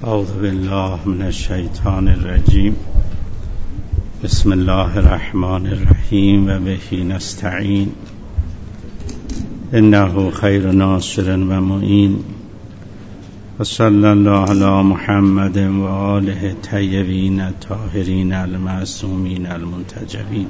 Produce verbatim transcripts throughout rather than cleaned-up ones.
اعوذ بالله من الشیطان الرجیم. بسم الله الرحمن الرحیم و به نستعین. انه خیر ناصر و معین. و صلی الله علی محمد و آله الطیبین الطاهرین المعصومین المنتجبین.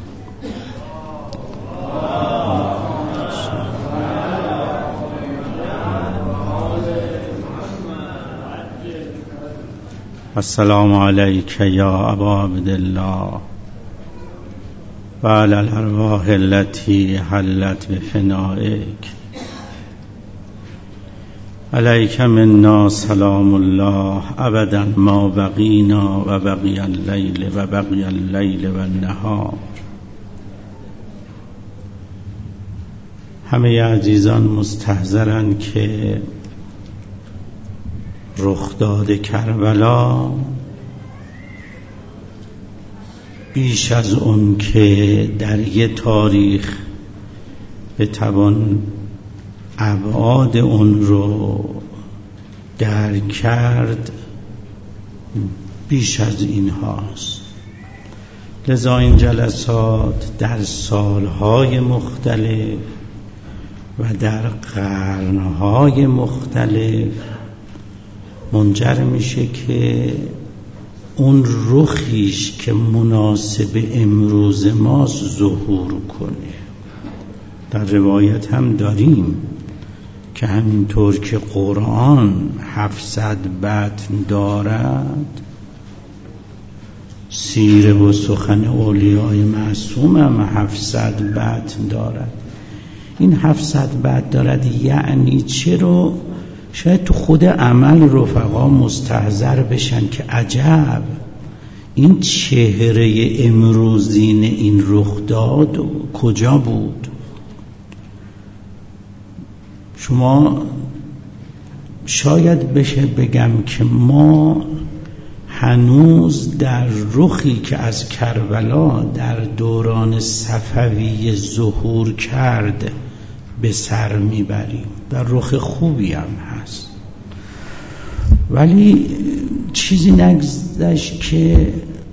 السلام علیک یا ابا عبدالله و علی الارواح التي حلت بفنائک. علیک منا سلام الله ابدا ما بقینا و بقی اللیل و بقی اللیل و النهار. همه عزیزان مستحضرند که رخداد کربلا بیش از اون که در یه تاریخ بتوان ابعاد اون رو درک کرد بیش از این هاست. لذا این جلسات در سالهای مختلف و در قرنهای مختلف منجر میشه که اون رخیش که مناسب امروز ماست ظهور کنه. در روایت هم داریم که همینطور که قرآن هفتصد متن دارد، سیره و سخن اولیای معصوم هم هفتصد متن دارد. این هفتصد متن دارد یعنی چه رو؟ شاید تو خود عمل رفقا مستحضر بشن که عجب این چهره امروزین این رخداد کجا بود. شما شاید بشه بگم که ما هنوز در رخی که از کربلا در دوران صفوی ظهور کرد به سر میبریم. در رخ خوبی هم هست، ولی چیزی نگذشت که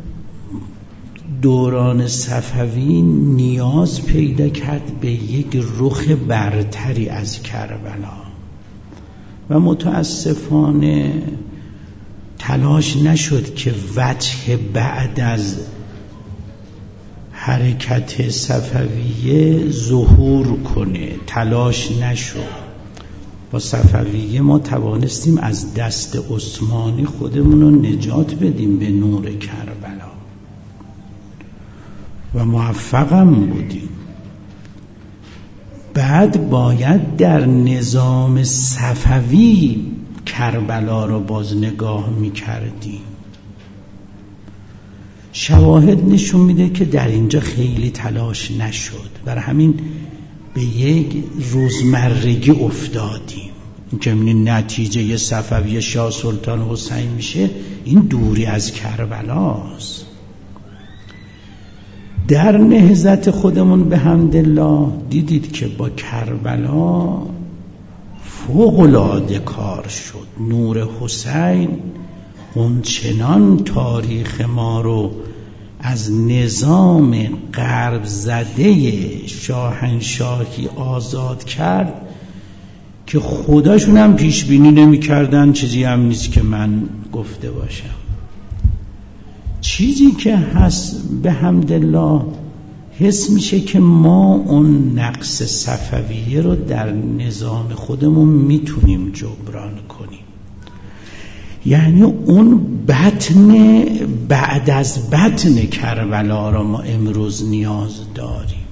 دوران صفوی نیاز پیدا کرد به یک رخ برتری از کربلا و متاسفانه تلاش نشد که وجه بعد از حرکت صفویه ظهور کنه. تلاش نشد. با صفویه ما توانستیم از دست عثمانی خودمون رو نجات بدیم به نور کربلا و موفقم بودیم. بعد باید در نظام صفوی کربلا رو باز نگاه می‌کردیم. شواهد نشون میده که در اینجا خیلی تلاش نشد، برای همین به یک روزمرگی افتادیم. این که نتیجه صفوی شاه سلطان حسین میشه، این دوری از کربلاست. در نهضت خودمون به حمدالله دیدید که با کربلا فوق العاده کار شد. نور حسین اون چنان تاریخ ما رو از نظام غرب زده شاهنشاهی آزاد کرد که خداشون هم پیش بینی نمی کردن. چیزی هم نیست که من گفته باشم. چیزی که هست به حمدالله حس میشه که ما اون نقص صفویه رو در نظام خودمون میتونیم جبران کنیم. یعنی اون بطن بعد از بطن کربلا را ما امروز نیاز داریم.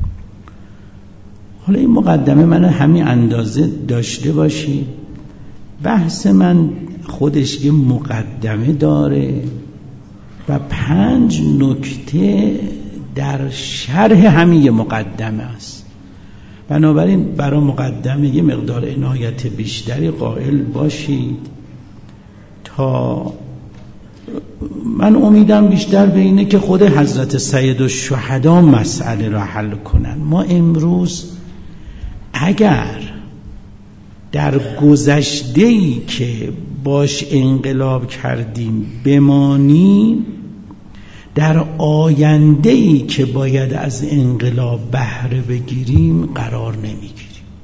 حالا این مقدمه من همین اندازه داشته باشی. بحث من خودش یه مقدمه داره و پنج نکته در شرح همین یه مقدمه است. بنابراین برای مقدمه یه مقدار عنایت بیشتری قائل باشید تا من امیدم بیشتر به اینه که خود حضرت سیدالشهدا مسئله را حل کنن. ما امروز اگر در گذشته‌ای که باش انقلاب کردیم بمانیم، در آینده‌ای که باید از انقلاب بهره بگیریم قرار نمیگیریم.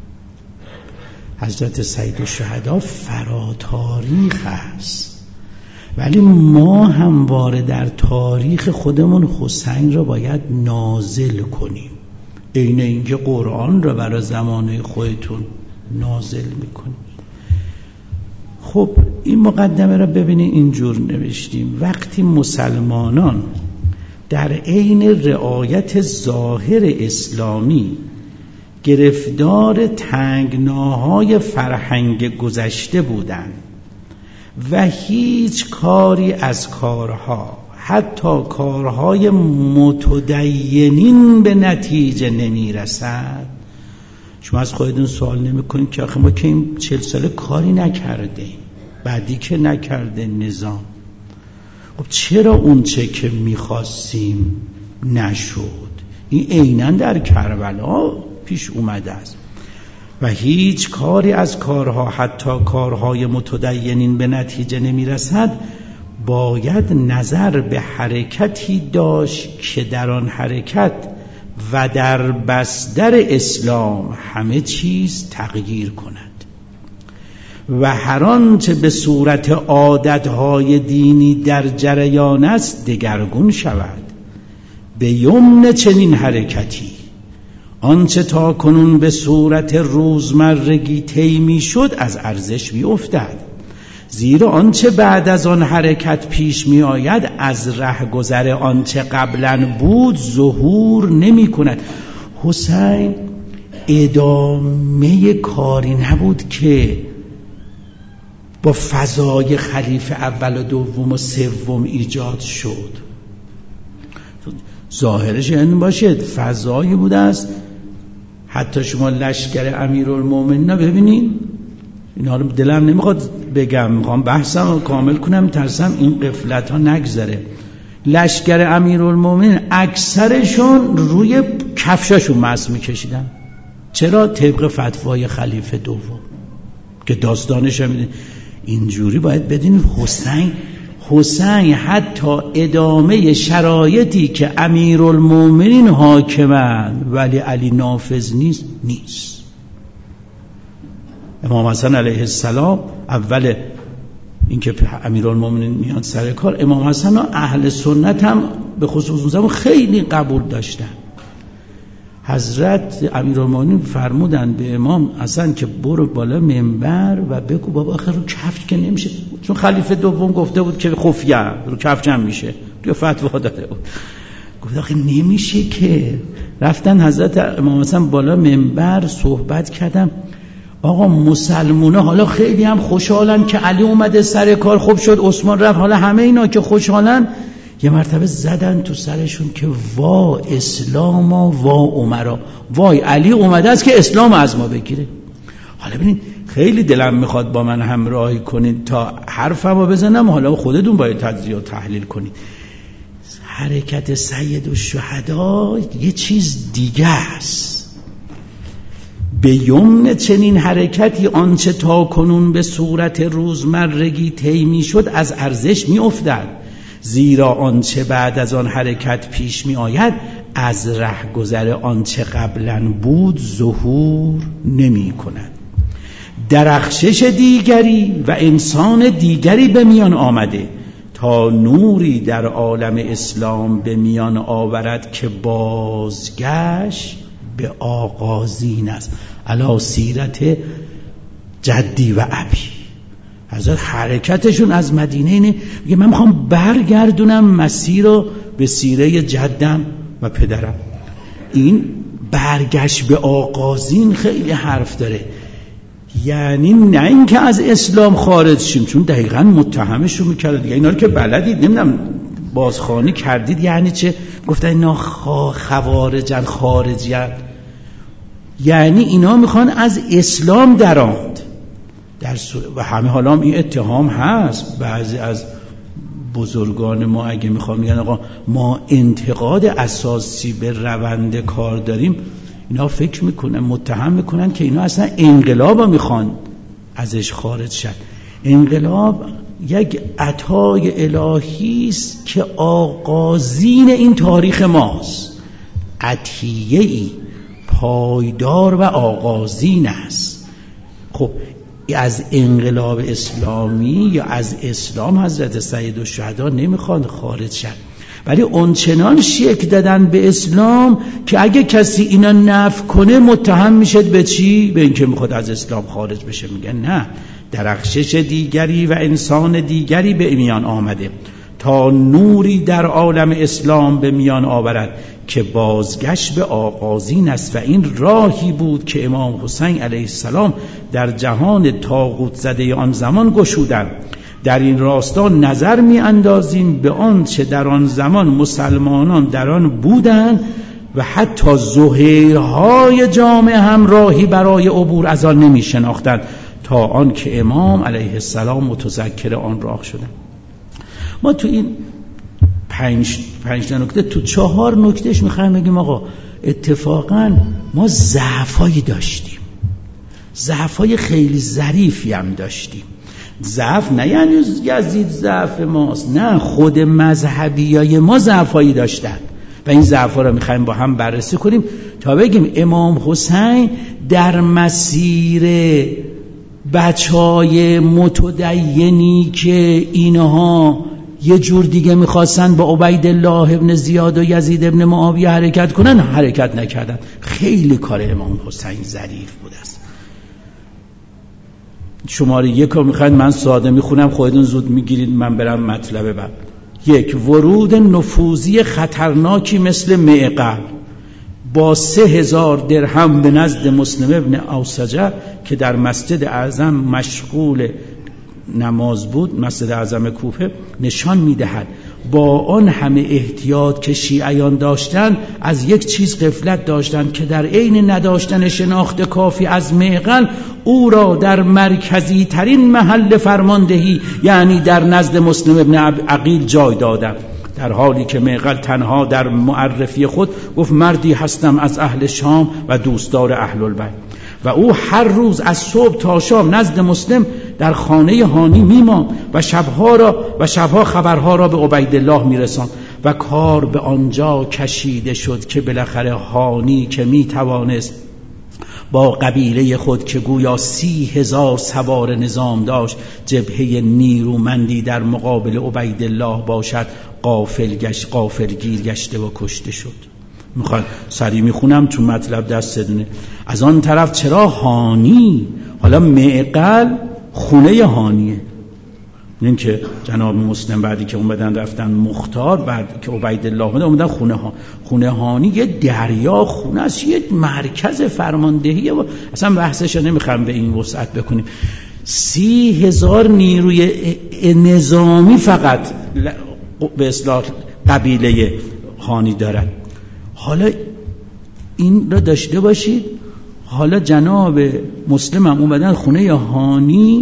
حضرت سید الشهدا فراتاریخ است، ولی ما همواره در تاریخ خودمون حسین را باید نازل کنیم. عین اینکه قرآن را برای زمانه خودتون نازل میکنیم. خب این مقدمه را ببینید اینجور نوشتیم: وقتی مسلمانان در عین رعایت ظاهر اسلامی گرفتار تنگناهای فرهنگ گذشته بودند و هیچ کاری از کارها، حتی کارهای متدینین، به نتیجه نمی رسد، شما از خودتون سوال نمی کنید که آخه ما که این چهل ساله کاری نکرده، بعدی که نکرده نظام، خب چرا اون چه که میخواستیم نشد؟ این عیناً در کربلا پیش اومده است. و هیچ کاری از کارها، حتی کارهای متدینین، به نتیجه نمیرسد، باید نظر به حرکتی داشت که در آن حرکت و در بستر اسلام همه چیز تغییر کند و هر آنچه به صورت عادتهای دینی در جریان است دگرگون شود. به یمن چنین حرکتی آنچه تا کنون به صورت روزمرگی طی می شد از ارزش می افتد، زیرا آنچه بعد از آن حرکت پیش می آید از رهگذر آنچه قبلا بود ظهور نمی کند. حسین ادامه کاری نبود که با فضای خلیفه اول و دوم و سوم ایجاد شد. ظاهرش این باشد فضایی بوده است. حتی شما لشکر امیرالمومنین ببینین، اینا رو دلم نمیخواد بگم، میخوام بحثم رو کامل کنم، ترسم این غفلت ها نگذره. لشکر امیرالمومنین اکثرشون روی کفشاشون مس میکشیدن. چرا؟ طبق فتوای خلیفه دوم که داستانش هم اینجوری باید بدین. حسین حسین حتی ادامه شرایطی که امیرالمومنین حاکمند ولی علی نافذ نیست نیست. امام حسن علیه السلام اول اینکه امیرالمومنین میان سر کار، امام حسن و اهل سنت هم به خصوص اون زمان خیلی قبول داشتن. حضرت امیرالمومنین فرمودن به امام حسن که برو بالا منبر و بگو بابا آخر رو کفش که نمیشه، چون خلیفه دوم گفته بود که خفیه رو کفش هم میشه، توی فتوا داده بود. گفت آخه نمیشه که. رفتن حضرت امام حسن بالا منبر صحبت کردن. آقا مسلمونا حالا خیلی هم خوشحالن که علی اومده سر کار، خوب شد عثمان رفت، حالا همه اینا که خوشحالن، یه مرتبه زدن تو سرشون که وا اسلاما وا عمرا، وای علی اومده است که اسلام از ما بگیره. حالا ببینید خیلی دلم میخواد با من همراهی کنید تا حرفمو بزنم، حالا خودتون باید تجزیه و تحلیل کنید. حرکت سید الشهدا یه چیز دیگه است. به یمن چنین حرکتی آنچه تا کنون به صورت روزمرگی طی می شد از ارزش می افتد، زیرا آنچه بعد از آن حرکت پیش می آید از رهگذر آنچه قبلا بود ظهور نمی کند. درخشش دیگری و انسان دیگری به میان آمده تا نوری در عالم اسلام به میان آورد که بازگشت به آغازین است، علی سیرت جدی و ابی. حضرت حرکتشون از مدینه اینه، میگه من میخوام برگردونم مسیر رو به سیره جدم و پدرم. این برگشت به آغازین خیلی حرف داره، یعنی نه اینکه از اسلام خارج شیم، چون دقیقاً متهمش رو میکرد دیگه. اینا رو که بلدید، نمیدونم بازخوانی کردید یعنی چه، گفتن اینا خوارجن خارجیان، یعنی اینا میخوان از اسلام دراند در و همه حالا هم این اتهام هست. بعضی از بزرگان ما اگه میخوان میگن آقا ما انتقاد اساسی به روند کار داریم، اینا فکر میکنن، متهم میکنن که اینا اصلا انقلاب میخوان ازش خارج شد. انقلاب یک عطای الهی است که آغازین این تاریخ ماست، عطیه‌ای پایدار و آغازین است. خب از انقلاب اسلامی یا از اسلام حضرت سید الشهدا نمیخواد خارج شد، ولی اونچنان شک دادن به اسلام که اگه کسی اینا نفی کنه متهم میشه به چی؟ به اینکه میخواد از اسلام خارج بشه. میگن نه، درخشش دیگری و انسان دیگری به میان آمده تا نوری در عالم اسلام به میان آورد که بازگشت به آغازین است و این راهی بود که امام حسین علیه السلام در جهان طاغوت زده آن زمان گشودند. در این راستا نظر می اندازیم به آنچه در آن زمان مسلمانان در آن بودند و حتی ظهیرهای جامعه هم راهی برای عبور از آن نمی شناختند تا آن که امام علیه السلام متذکر آن راه شدند. ما تو این پنج پنج نکته تو چهار نکتهش میخوایم بگیم آقا اتفاقا ما ضعفایی داشتیم، ضعفای خیلی ظریفی هم داشتیم. ضعف نه یعنی یزید ضعف ماست، نه، خود مذهبیای ما ضعفایی داشتن و این ضعفا رو میخوایم با هم بررسی کنیم تا بگیم امام حسین در مسیر بچهای متدینی که اینها یه جور دیگه میخواستن با عبیدالله ابن زیاد و یزید ابن معاویه حرکت کنن، حرکت نکردن. خیلی کار امام حسین ظریف بود است. شماره یک رو میخواید من ساده میخونم، خودتون زود میگیرید، من برم مطلب بعد. یک، ورود نفوذی خطرناکی مثل معقل با سه هزار درهم به نزد مسلم ابن اوسجه که در مسجد اعظم مشغول نماز بود، مسجد اعظم کوفه، نشان میدهد با آن همه احتیاط که شیعیان داشتند از یک چیز غفلت داشتند که در عین نداشتن شناخت کافی از معقل او را در مرکزی ترین محل فرماندهی یعنی در نزد مسلم ابن عقیل جای دادند، در حالی که معقل تنها در معرفی خود گفت مردی هستم از اهل شام و دوستدار اهل البیت و او هر روز از صبح تا شام نزد مسلم در خانه هانی میمان و شبها را و شبها خبرها را به عبیدالله میرساند و کار به آنجا کشیده شد که بالاخره هانی که میتوانست با قبیله خود که گویا سی هزار سوار نظام داشت جبهه نیرومندی در مقابل عبیدالله باشد غافل گشت غافلگیر گشته و کشته شد. میخواد سریع میخونم چون مطلب دست دونه. از آن طرف چرا هانی، حالا معقل خونه هانیه، این که جناب مسلم بعدی که اومدن رفتن مختار، بعد که عبیدالله اومدن اومدن خونه ها. خونه هانی یه دریا خونه است، یه مرکز فرماندهیه و اصلا بحثش نمیخوام به این وسعت بکنیم. سی هزار نیروی نظامی فقط به اصطلاح قبیله هانی دارد. حالا این را داشته باشید، حالا جناب مسلم هم اومدن خونه هانی،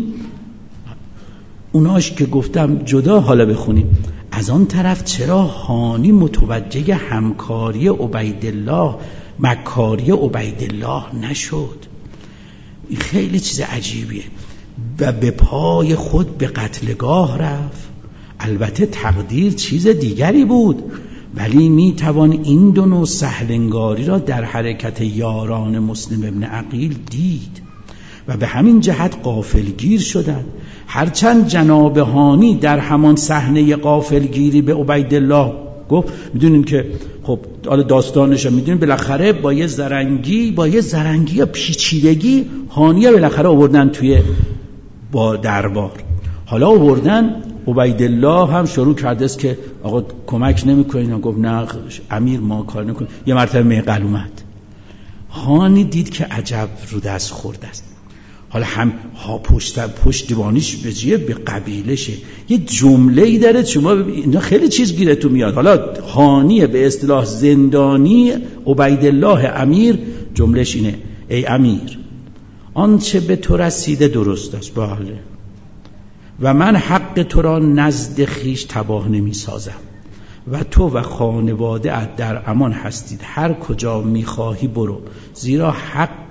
اوناش که گفتم جدا حالا بخونیم. از آن طرف چرا هانی متوجه همکاری عبیدالله مکاری عبیدالله نشد؟ این خیلی چیز عجیبیه. و به پای خود به قتلگاه رفت. البته تقدیر چیز دیگری بود، ولی می توان این دو نوع سهلنگاری را در حرکت یاران مسلم ابن عقیل دید و به همین جهت غافلگیر شدند. هرچند جناب هانی در همان صحنه غافلگیری به عبیدالله گفت، میدونیم که خب حالا داستانش میدونیم، بالاخره با یه زرنگی با یه زرنگی یا پیچیدگی هانیه بالاخره آوردن توی با دربار. حالا آوردن عبیدالله هم شروع کرده است که آقا کمک نمی‌کنین، گفت نه امیر ما کار نکنیم. یه مرتبه معقل اومد، هانی دید که عجب رو دست خورده است. حالا هم ها پشت پشتیبانیش به جیه به قبیلشه. یه جمله‌ای داره شما اینا خیلی چیز گیرتون میاد. حالا هانی به اصطلاح زندانی عبیدالله امیر، جملهش اینه: ای امیر، آنچه به تو رسیده درست است، بله، و من حق تو را نزد خیش تباه نمی سازم و تو و خانواده ات در امان هستید. هر کجا می خواهی برو، زیرا حق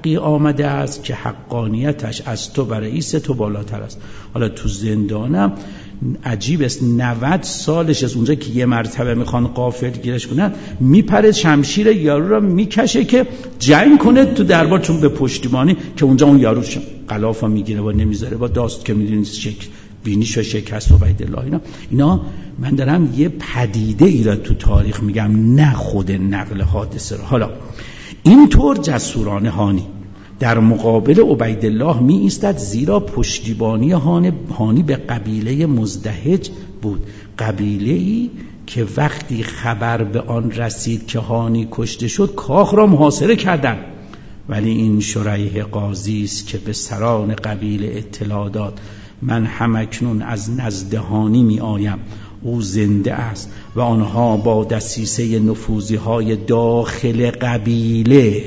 حقی آمده است که حقانیتش از تو و رئیس تو بالاتر است. حالا تو زندانم عجیب است، نود سالش از اونجا که یه مرتبه میخوان غافلگیرش کنن میپره شمشیر یارو رو میکشه که جنگ کنه تو دربار، چون به پشتیبانی که اونجا اون یارو غلافا میگیره و نمیذاره با داست که میدونید شکل بینیشو شکست عبیدالله. اینا اینا من دارم یه پدیده ای را تو تاریخ میگم، نه خود نقل حادثه را. حالا اینطور جسورانه هانی در مقابل عبیدالله می ایستد، زیرا پشتیبانی هانی به قبیله مزدحج بود، قبیله‌ای که وقتی خبر به آن رسید که هانی کشته شد کاخ را محاصره کردند. ولی این شریح قاضی است که به سران قبیله اطلاع داد من همکنون از نزد هانی می آیم، او زنده است و آنها با دسیسه نفوذی های داخل قبیله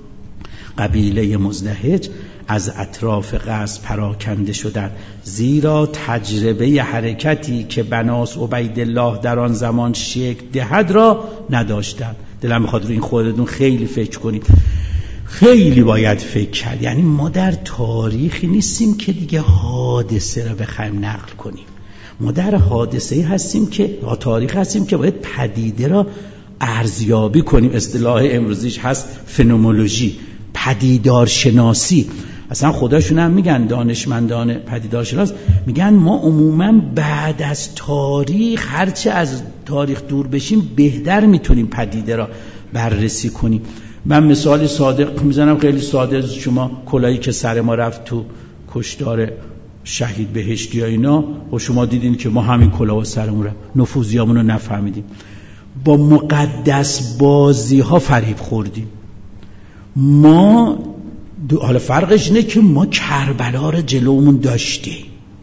قبیله مزدحج از اطراف قصر پراکنده شدند، زیرا تجربه حرکتی که بناس عبیدالله در آن زمان شکل دهد را نداشتند. دلم میخواد رو این خودتون خیلی فکر کنید، خیلی باید فکر کرد. یعنی ما در تاریخی نیستیم که دیگه حادثه را بخوایم نقل کنیم، ما در حادثه‌ای هستیم که تاریخ هستیم که باید پدیده را ارزیابی کنیم. اصطلاح امروزیش هست فنومولوژی، پدیدارشناسی. اصلا خودشون هم میگن، دانشمندان پدیدارشناس میگن ما عموما بعد از تاریخ هرچه از تاریخ دور بشیم بهتر میتونیم پدیده را بررسی کنیم. من مثال ساده میزنم، خیلی ساده. شما کلاهی که سر ما رفت تو کشتار شهید بهشتی ها اینا، و شما دیدین که ما همین کلاه سرمون رفت، نفوذیامون رو نفهمیدیم، با مقدس بازی ها فریب خوردیم. ما حالا فرقش اینه که ما کربلا رو جلومون داشتیم.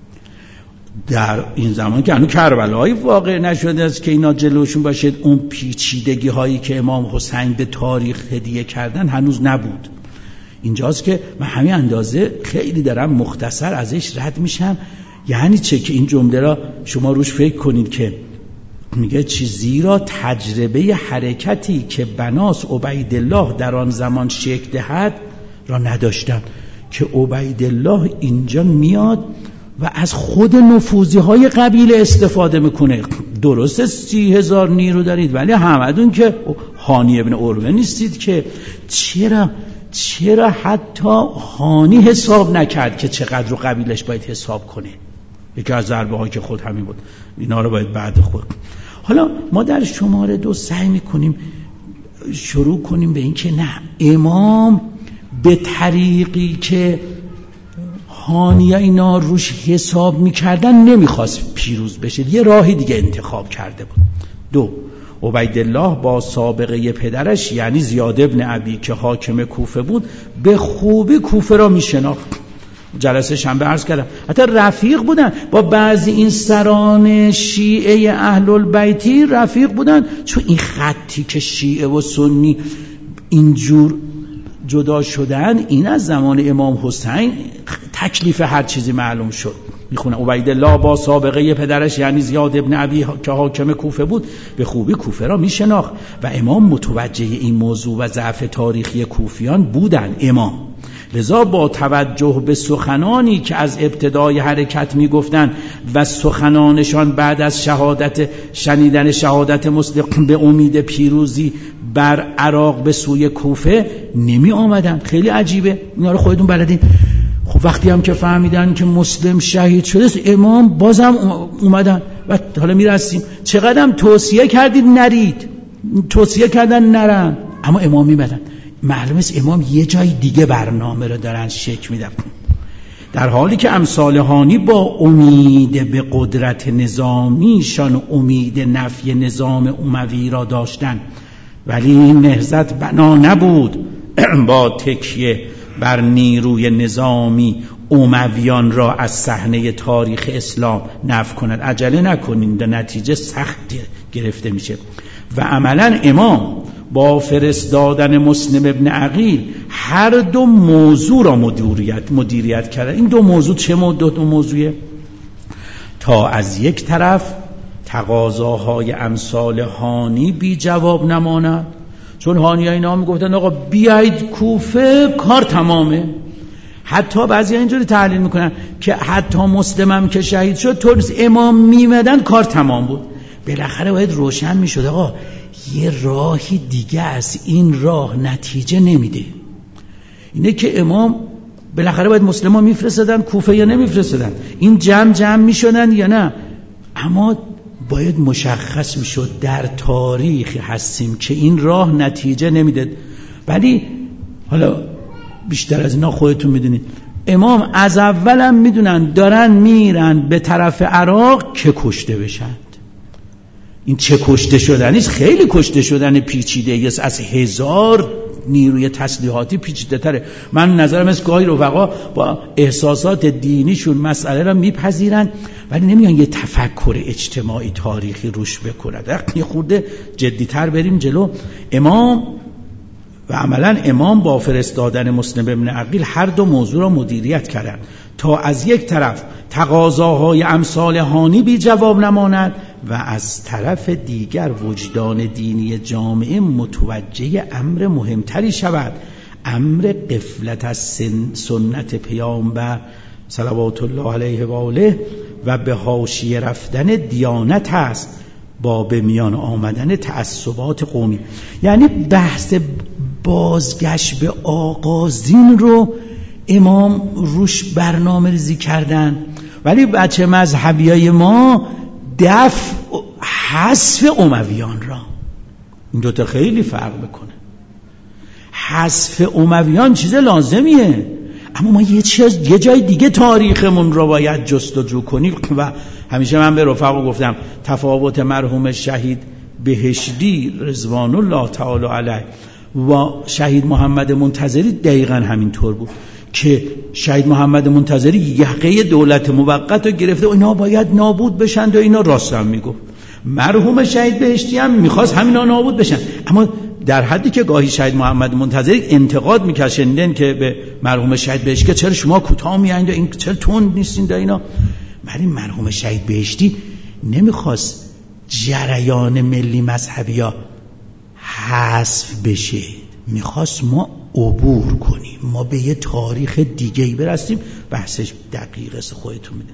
در این زمان که هنوز کربلایی واقع نشده است که اینا جلوشون باشد، اون پیچیدگی هایی که امام حسین به تاریخ هدیه کردن هنوز نبود. اینجاست که من همین اندازه خیلی دارم مختصر ازش رد میشم. یعنی چه که این جمله را شما روش فکر کنید که میگه چیزی را تجربه حرکتی که بناس عبیدالله در آن زمان شکل دهد را نداشتن، که عبیدالله اینجا میاد و از خود نفوذی های قبیله استفاده میکنه. درسته سی هزار نیرو دارید ولی همدون که هانی ابن عروه نیستید که. چرا چرا حتی هانی حساب نکرد که چقدر رو قبیلش باید حساب کنه؟ یکی از ضربه ها که خود همین بود، اینا رو باید بعد خود. حالا ما در شماره دو سعی میکنیم شروع کنیم به این که نه، امام به طریقی که هانی اینا روش حساب میکردن نمیخواست پیروز بشه، یه راهی دیگه انتخاب کرده بود. دو، عبیدالله با سابقه پدرش یعنی زیاد ابن ابی که حاکم کوفه بود به خوبی کوفه را میشناخت. جلسه شنبه عرض کردم حتی رفیق بودن با بعضی این سران شیعه اهل البیتی، رفیق بودن. چون این خطی که شیعه و سنی اینجور جدا شدن، این از زمان امام حسین تکلیف هر چیزی معلوم شد. میخونه عبیدالله با سابقه پدرش یعنی زیاد ابن ابی که حاکم کوفه بود به خوبی کوفه را میشناخت و امام متوجه این موضوع و ضعف تاریخی کوفیان بودن. امام لذا با توجه به سخنانی که از ابتدای حرکت میگفتن و سخنانشان بعد از شهادت شنیدن شهادت مصدق به امید پیروزی بر عراق به سوی کوفه نمی آمدن. خیلی عجیبه، اینا رو خودتون بلدین. خب وقتی هم که فهمیدن که مسلم شهید شده است، امام بازم اومدن و حالا میرسیم. چقدرم توصیه کردید نرید، توصیه کردن نرن، اما امام میمدن. معلوم است امام یه جای دیگه برنامه رو دارن شکل میدن، در حالی که امثال هانی با امید به قدرت نظامیشان امید نفی نظام اموی را داشتن، ولی این نهضت بنا نبود با تکیه بر نیروی نظامی امویان را از صحنه تاریخ اسلام نفی کند. عجله نکنید، در نتیجه سخت گرفته میشه. و عملا امام با فرستادن مسلم ابن عقیل هر دو موضوع را مدیریت مدیریت کرد. این دو موضوع چه دو, دو موضوعه؟ تا از یک طرف تقاضاهای امثال هانی بی جواب نماند، چون هانیه اینا میگفتن آقا بیایید کوفه کار تمامه. حتی بعضی اینجوری تحلیل میکنن که حتی مسلم هم که شهید شد تا امام میمدن کار تمام بود. بالاخره باید روشن میشد آقا یه راهی دیگه از این راه نتیجه نمیده، اینه که امام بالاخره باید مسلمان میفرستادن کوفه یا نمیفرستادن، این جمع جمع میشدن یا نه. اما باید مشخص میشد در تاریخ هستیم که این راه نتیجه نمیده. ولی حالا بیشتر از اینا خودتون میدونید امام از اولم میدونن دارن میرن به طرف عراق که کشته بشن. این چه کشته شدنیست، خیلی کشته شدن پیچیده است، از هزار نیروی تسلیحاتی پیچیده تره. من نظرم از گاهی رفقا با احساسات دینیشون مسئله را میپذیرن ولی نمیان یه تفکر اجتماعی تاریخی روش بکنن. یه خورده جدیتر بریم جلو. امام و عملا امام با فرستادن مسلم ابن عقیل هر دو موضوع را مدیریت کردند تا از یک طرف تقاضاهای امثال هانی بی جواب نماند و از طرف دیگر وجدان دینی جامعه متوجه امر مهمتری شود، امر غفلت از سنت پیامبر صلوات الله علیه و آله و به حاشیه رفتن دیانت است با به میان آمدن تعصبات قومی. یعنی بحث بازگشت به آغازین رو امام روش برنامه ریزی کردن، ولی بچه مذهبیای ما دفع حذف امویان را. این دوتا خیلی فرق میکنه. حذف امویان چیز لازمیه، اما ما یه چیز یه جای دیگه تاریخمون رو باید جستجو کنیم. و همیشه من به رفقا گفتم تفاوت مرحوم شهید بهشتی رضوان الله تعالی علیه و شهید محمد منتظری دقیقاً همین طور بود که شهید محمد منتظری یقه دولت موقت رو گرفته و اینا باید نابود بشن و اینا راست هم میگفت. مرحوم شهید بهشتی هم میخواست همینا نابود بشن، اما در حدی که گاهی شهید محمد منتظری انتقاد میکرد شنیدن که به مرحوم شهید بهشتی که چرا شما کوتاه میایید و این چرا تند نیستین دا اینا. ولی مرحوم شهید بهشتی نمیخواست جریان ملی مذهبی ها حذف بشه، میخواست ما عبور کنیم، ما به یه تاریخ دیگه‌ای برسیم. بحثش دقیق است، خودتون میدونید.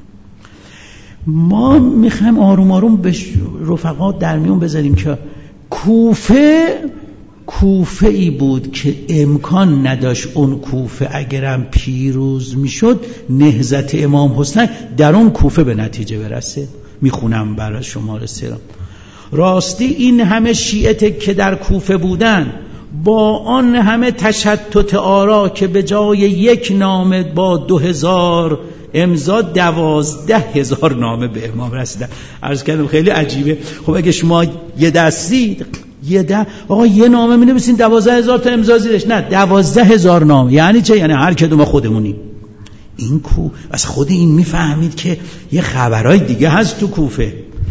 ما میخوایم آروم آروم به رفقا در میون بذاریم که کوفه کوفه ای بود که امکان نداشت اون کوفه اگرم پیروز میشد نهضت امام حسین در اون کوفه به نتیجه برسه. میخونم برای شما رسیدم. راستی این همه شیعه که در کوفه بودن با آن همه تشتت آرا که به جای یک نامه با دو هزار امضا دوازده هزار نامه به امام رسیدن. عرض کردم خیلی عجیبه. خب اگه شما یه دستید یه ده آقا یه نامه می نویسین دوازده هزار تا امضا زیرش، نه دوازده هزار نامه. یعنی چه؟ یعنی هر کدوم خودمونی. این کو از خود این میفهمید که یه خبرای دیگه هست تو کوفه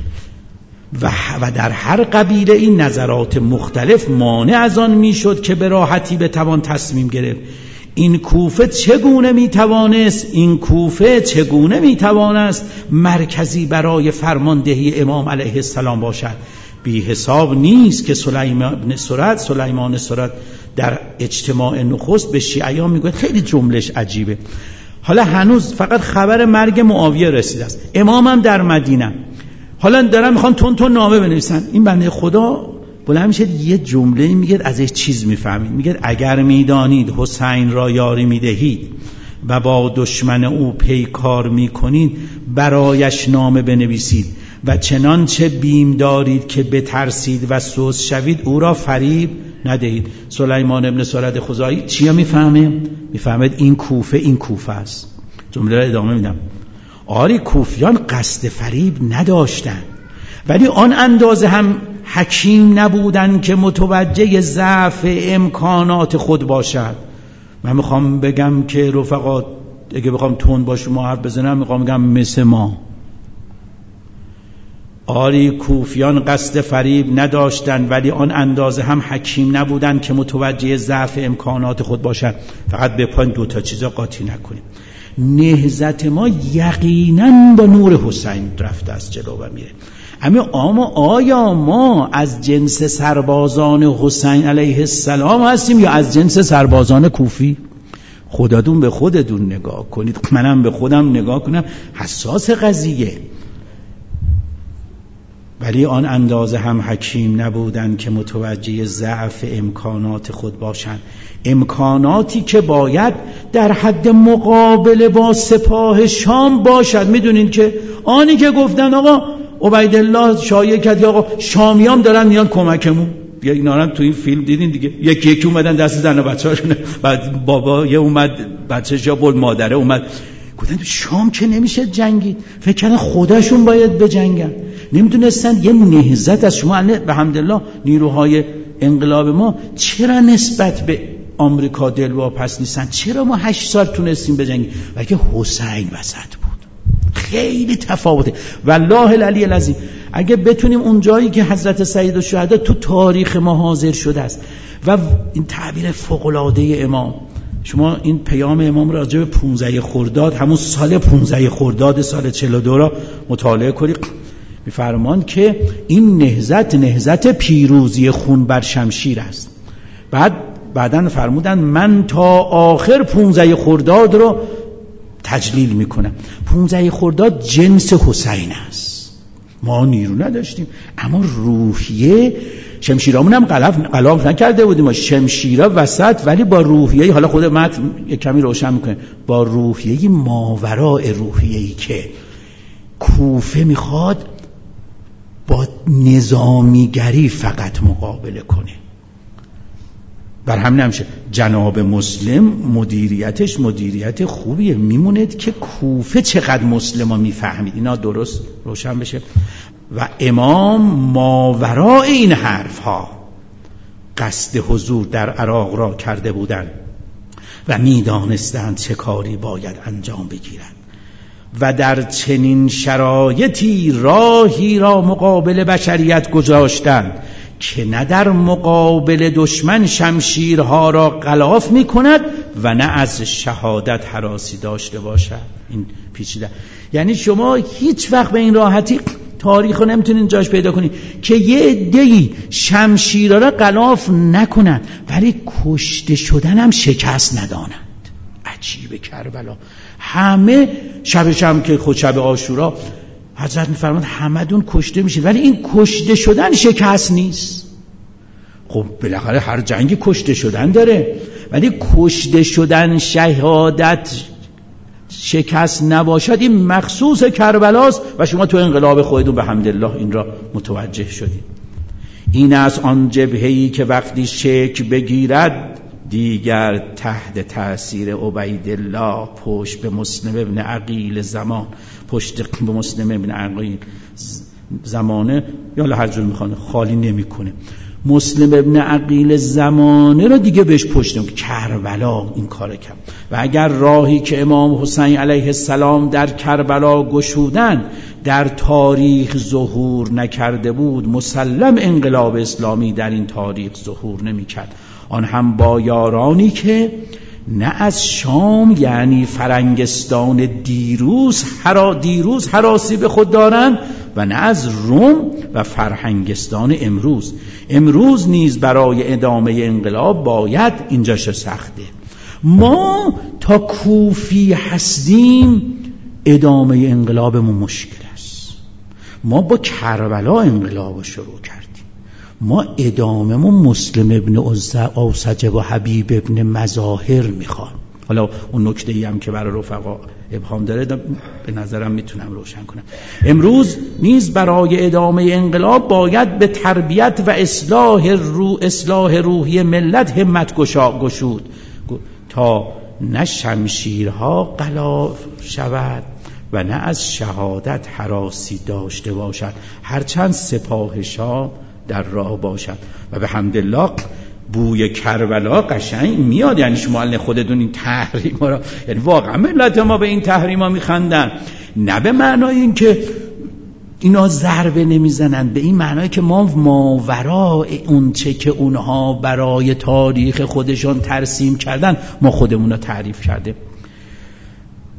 و و در هر قبیله این نظرات مختلف مانع از آن میشد که به راحتی بتوان تصمیم گرفت. این کوفه چگونه میتوانست این کوفه چگونه میتوانست مرکزی برای فرماندهی امام علیه السلام باشد؟ بی حساب نیست که سلیمان سرد سلیمان سرد در اجتماع نخست به شیعیان میگه، خیلی جملش عجیبه. حالا هنوز فقط خبر مرگ معاویه رسیده است، امامم در مدینه. حالا دارن میخوان تون تون نامه بنویسن. این بنده خدا بلند میشه یه جمله میگه، ازش چیز میفهمید. میگه اگر میدانید حسین را یاری میدهید و با دشمن او پیکار میکنید برایش نامه بنویسید و چنانچه بیم دارید که بترسید و سوز شوید او را فریب ندهید. سلیمان ابن سرد خزاعی چیا میفهمه؟ میفهمید این کوفه این کوفه است. جمله را ادامه میدم. آری کوفیان قصد فریب نداشتند ولی آن اندازه هم حکیم نبودن که متوجه ضعف امکانات خود باشد. من میخوام بگم که رفقا اگه بخوام تون با شما حرف بزنم میخوام بگم مثل ما. آری کوفیان قصد فریب نداشتند ولی آن اندازه هم حکیم نبودند که متوجه ضعف امکانات خود باشد. فقط به پایین دو تا چیزا قاطی نکنیم. نهضت ما یقینا با نور حسین رفته از جلو و میره. اما آیا ما از جنس سربازان حسین علیه السلام هستیم یا از جنس سربازان کوفی؟ خودتون به خودتون نگاه کنید، منم به خودم نگاه کنم. حساس قضیه. ولی آن اندازه هم حکیم نبودند که متوجه ضعف امکانات خود باشند، امکاناتی که باید در حد مقابله با سپاه شام باشد. میدونین که آنی که گفتن آقا عبیدالله شایعه کرد آقا شامیام دارن میان کمکمون، بیا اینا رو تو این فیلم دیدین دیگه، یکی یکی اومدن دست زن و بچه‌هاشون، بعد بابا یه اومد بچه‌ش یا بول مادره اومد گفتن شام که نمیشه جنگید، فکر کردن خودشون باید بجنگن. نمیدونستن یه نهضت از شما به حمدالله نیروهای انقلاب ما چرا نسبت به آمریکا دلواپس نیستن؟ چرا ما هشت سال تونستیم بجنگیم؟ بلکه حسین وسط بود. خیلی تفاوته. والله العلی العظیم اگه بتونیم اون جایی که حضرت سید الشهدا تو تاریخ ما حاضر شده است و این تعبیر فوق‌العاده امام، شما این پیام امام راجع به پانزده خرداد، همون سال پانزده خرداد سال چهل و دو را مطالعه کنید، می‌فرمان که این نهضت نهضت پیروزی خون بر شمشیر است. بعد بعداً فرمودن من تا آخر پانزده خرداد رو تجلیل میکنم. پانزده خرداد جنس حسین است. ما نیرو نداشتیم اما روحیه شمشیرامون هم غلاف غلاف نکرده بودیم، ما شمشیرا وسط، ولی با روحیه، حالا خود متن یک کمی روشن میکنه، با روحیه ماوراء روحیه‌ای که کوفه میخواد با نظامیگری فقط مقابله کنه. بر همین همیشه جناب مسلم مدیریتش مدیریت خوبیه. میموند که کوفه چقدر مسلما میفهمید، اینا درست روشن بشه. و امام ماورای این حرف ها قصد حضور در عراق را کرده بودند و میدانستند چه کاری باید انجام بگیرند و در چنین شرایطی راهی را مقابل بشریت گذاشتند که نه در مقابل دشمن شمشیرها را غلاف می کند و نه از شهادت هراسی داشته باشد. این پیچیده. یعنی شما هیچ وقت به این راحتی تاریخ رو نمیتونین جاش پیدا کنید که یه عده‌ای شمشیرها را غلاف نکنند ولی کشته شدن هم شکست ندانند. عجیب کربلا. همه شبش هم که خود شب عاشورا حضرت می‌فرماد همه دون کشته میشید، ولی این کشته شدن شکست نیست. خب بالاخره هر جنگی کشته شدن داره، ولی کشته شدن شهادت شکست نباشد این مخصوص کربلاست و شما تو انقلاب خودتون به حمدالله این را متوجه شدید. این از آن جبهه‌ای که وقتی شکل بگیرد دیگر تحت تأثیر عبیدالله پشت به مسلم ابن عقیل زمان پشت به مسلم ابن عقیل زمانه یا هر جور میخوانه خالی نمیکنه. مسلم ابن عقیل زمانه رو دیگه بهش پشت نمیکنه. کربلا این کار کرد. و اگر راهی که امام حسین علیه السلام در کربلا گشودن در تاریخ ظهور نکرده بود، مسلم انقلاب اسلامی در این تاریخ ظهور نمیکرد. آن هم با یارانی که نه از شام یعنی فرنگستان دیروز هرا دیروز هراسی به خود دارند و نه از روم و فرهنگستان امروز. امروز نیز برای ادامه انقلاب باید اینجاش سخته. ما تا کوفی هستیم ادامه انقلابمون مشکل است. ما با کربلا انقلاب شروع کردیم. ما ادامه‌مون مسلم ابن اوسجه و حبیب ابن مظاهر میخوان. حالا اون نکته‌ای هم که برای رفقا ابهام داره به نظرم میتونم روشن کنم. امروز نیز برای ادامه انقلاب باید به تربیت و اصلاح روح اصلاح روحی ملت همت گشود تا نه شمشیرها غلاف شود و نه از شهادت هراسی داشته باشد، هرچند سپاه شاه در راه باشد. و به حمدالله بوی کربلا قشنگ میاد. یعنی شما الان خودتون این تحریم ها را، یعنی واقعا ملت ما به این تحریم ها میخندن، نه به معنای این که اینا ضربه نمیزنن، به این معنای که ما ماورای اون چه که اونها برای تاریخ خودشان ترسیم کردن ما خودمون رو تعریف کرده.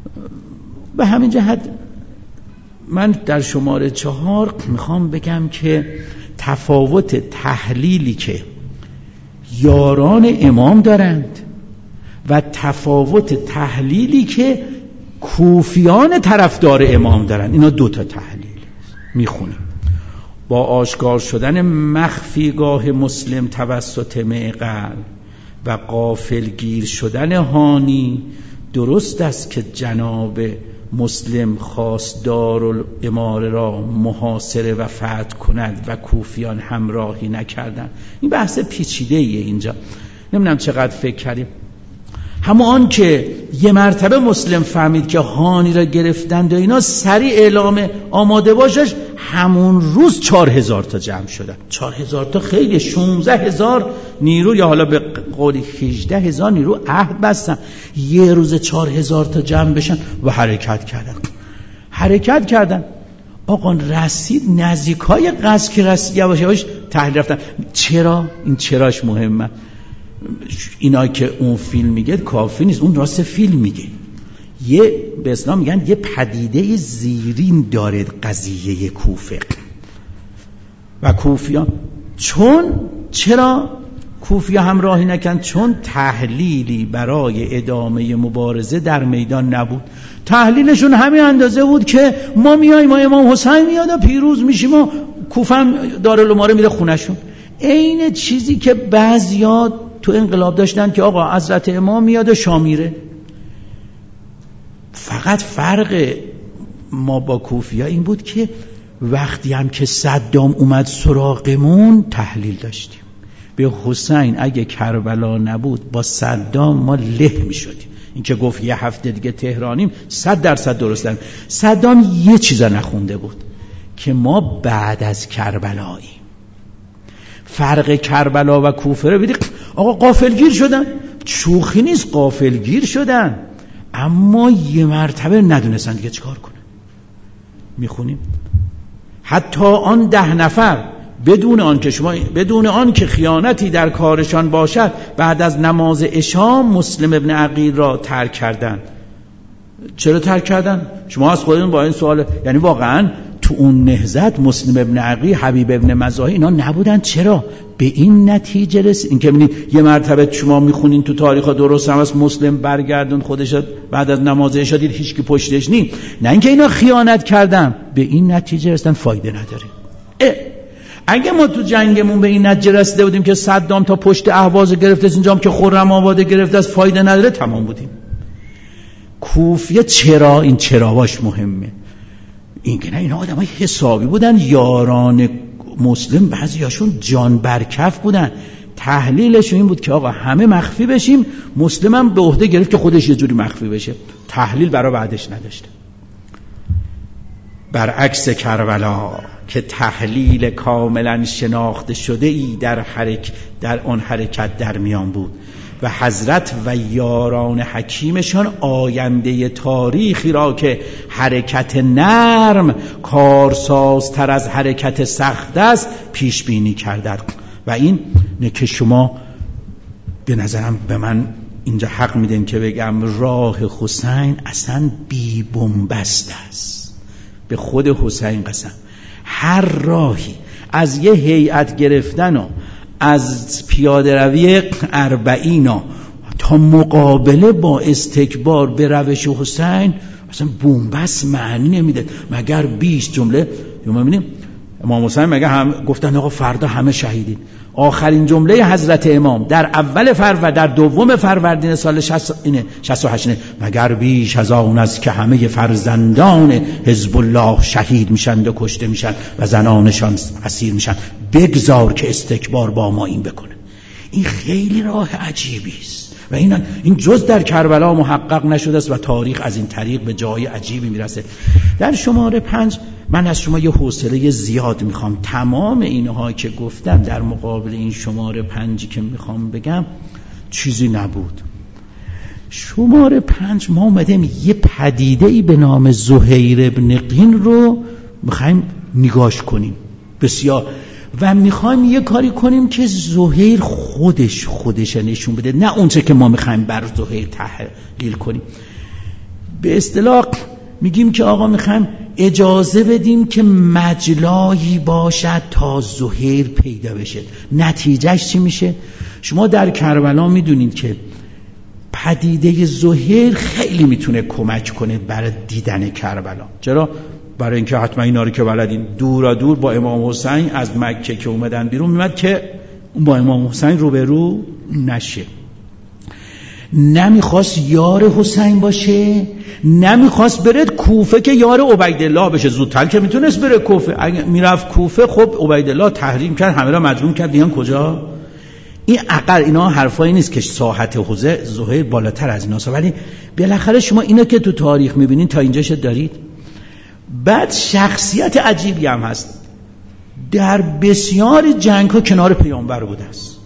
به همین جهت من در شماره چهار میخوام بگم که تفاوت تحلیلی که یاران امام دارند و تفاوت تحلیلی که کوفیان طرفدار امام دارند، اینا دوتا تحلیل میخونیم. با آشکار شدن مخفیگاه مسلم توسط معقل و غافلگیر شدن هانی، درست است که جناب مسلم خواست دارالاماره را محاصره و فتح کند و کوفیان همراهی نکردند. این بحث پیچیده ایه اینجا، نمیدونم چقدر فکر کردیم. همون که یه مرتبه مسلم فهمید که هانی را گرفتند و اینا، سریع اعلام آماده باشش، همون روز چهار هزار تا جمع شدن. چهار هزار تا خیلی، شانزده هزار نیرو یا حالا به قولی هجده هزار نیرو عهد بستن، یه روز چهار هزار تا جمع بشن و حرکت کردن حرکت کردن آقا رسید نزدیکای قصر که رسید، یواش یواش تحلیل رفتن. چرا؟ این چراش مهمه. اینا که اون فیلم میگه کافی نیست، اون راست فیلم میگه. یه به اسلام میگن یه پدیده زیرین داره قضیه کوفه و کوفیان. چون چرا کوفیا همراهی نکن؟ چون تحلیلی برای ادامه مبارزه در میدان نبود. تحلیلشون همین اندازه بود که ما میایم، ما امام حسین میاد و پیروز میشیم و کوفه هم دارالاماره میره خونشون. عین چیزی که بعضیا تو انقلاب داشتن که آقا حضرت امام میاد و شامیره. فقط فرق ما با کوفیا این بود که وقتی هم که صدام اومد سراغمون تحلیل داشتیم. به حسین اگه کربلا نبود با صدام ما له می شدیم. این که گفت یه هفته دیگه تهرانیم، صد درصد درستن. صدام یه چیزا نخونده بود که ما بعد از کربلاییم. فرق کربلا و کوفه رو بدید. آقا غافلگیر شدن، شوخی نیست، غافلگیر شدن، اما یه مرتبه ندونستن دیگه چیکار کنن. میخونیم حتی آن ده نفر بدون آن که شما بدون آن که خیانتی در کارشان باشد، بعد از نماز عشا مسلم ابن عقیل را ترک کردند. چرا ترک کردن؟ شما از خودتون با این سوال، یعنی واقعا تو اون نهضت مسلم ابن عقیل، حبیب ابن مزاحی اینا نبودن؟ چرا به این نتیجه رسید؟ این که می‌بینید یه مرتبه شما میخونین تو تاریخ درست هم از مسلم برگردون خودش بعد از نماز عشا دید هیچ کی پشتش نی، نه اینکه اینا خیانت کردن، به این نتیجه رسیدن فایده نداره. اگه ما تو جنگمون به این نتیجه رسیده بودیم که صدام تا پشت اهواز گرفته، اینجام که خرم آباد گرفته از فایده نداره، تمام بودیم. کوفیه چرا؟ این چراواش مهمه. این که نه، اینا آدمای حسابی بودن، یاران مسلم بعضیاشون جان برکف بودن. تحلیلشون این بود که آقا همه مخفی بشیم، مسلم هم به عهده گرفت که خودش یه جوری مخفی بشه، تحلیل برای بعدش نداشته. برعکس کربلا که تحلیل کاملا شناخته شده ای در حرکت در آن حرکت در میان بود و حضرت و یاران حکیمشان آینده تاریخی را که حرکت نرم کارسازتر از حرکت سخت است پیش بینی کردند. و این نه که شما به نظرم به من اینجا حق میدین که بگم راه حسین اصلا بی بنبست است. به خود حسین قسم، هر راهی از یه هیئت گرفتن و از پیاده روی اربعینا تا مقابله با استکبار به روش حسین اصلا بنبست معنی نمیده مگر بیش جمله. ما میبینیم امام حسین مگه هم گفتن آقا فردا همه شهیدین. آخرین جمله حضرت امام در اول فروردین، در دوم فروردین سال شصت و هشت، مگر بیش از آن است که همه فرزندان حزب الله شهید میشن و کشته میشن و زنانشان اسیر میشن، بگذار که استکبار با ما این بکنه. این خیلی راه عجیبی است و این این جز در کربلا محقق نشده است و تاریخ از این طریق به جای عجیبی میرسه. در شماره پنج من از شما یه حوصله زیاد میخوام. تمام اینها که گفتم در مقابل این شماره پنجی که میخوام بگم چیزی نبود. شماره پنج ما اومدیم یه پدیده‌ای به نام زهیر ابن قین رو میخوایم نگاش کنیم بسیار، و میخوایم یه کاری کنیم که زهیر خودش خودش نشون بده، نه اونچه که ما میخوایم بر زهیر تحلیل کنیم. به اصطلاح میگیم که آقا میخوایم اجازه بدیم که مجلایی باشد تا زهیر پیدا بشه. نتیجهش چی میشه؟ شما در کربلا میدونید که پدیده زهیر خیلی میتونه کمک کنه برای دیدن کربلا. چرا؟ برای اینکه حتما اینا رو که بلدین، دورا دور با امام حسین از مکه که اومدن بیرون میمد که با امام حسین روبرو نشه. نمیخواست یار حسین باشه، نمیخواست برد کوفه که یار عبیدالله بشه. زودتر که میتونست بره کوفه. اگه میرفت کوفه خب عبیدالله تحریم کرد، همه را مجبور کرد بیان کجا؟ این عقل. اینا حرفایی نیست که ساحت حوزه زهیر بالاتر از ایناست، ولی بالاخره شما اینا که تو تاریخ میبینین تا اینجاش دارید. بعد شخصیت عجیبی هم هست، در بسیار جنگ ها کنار پیامبر بوده است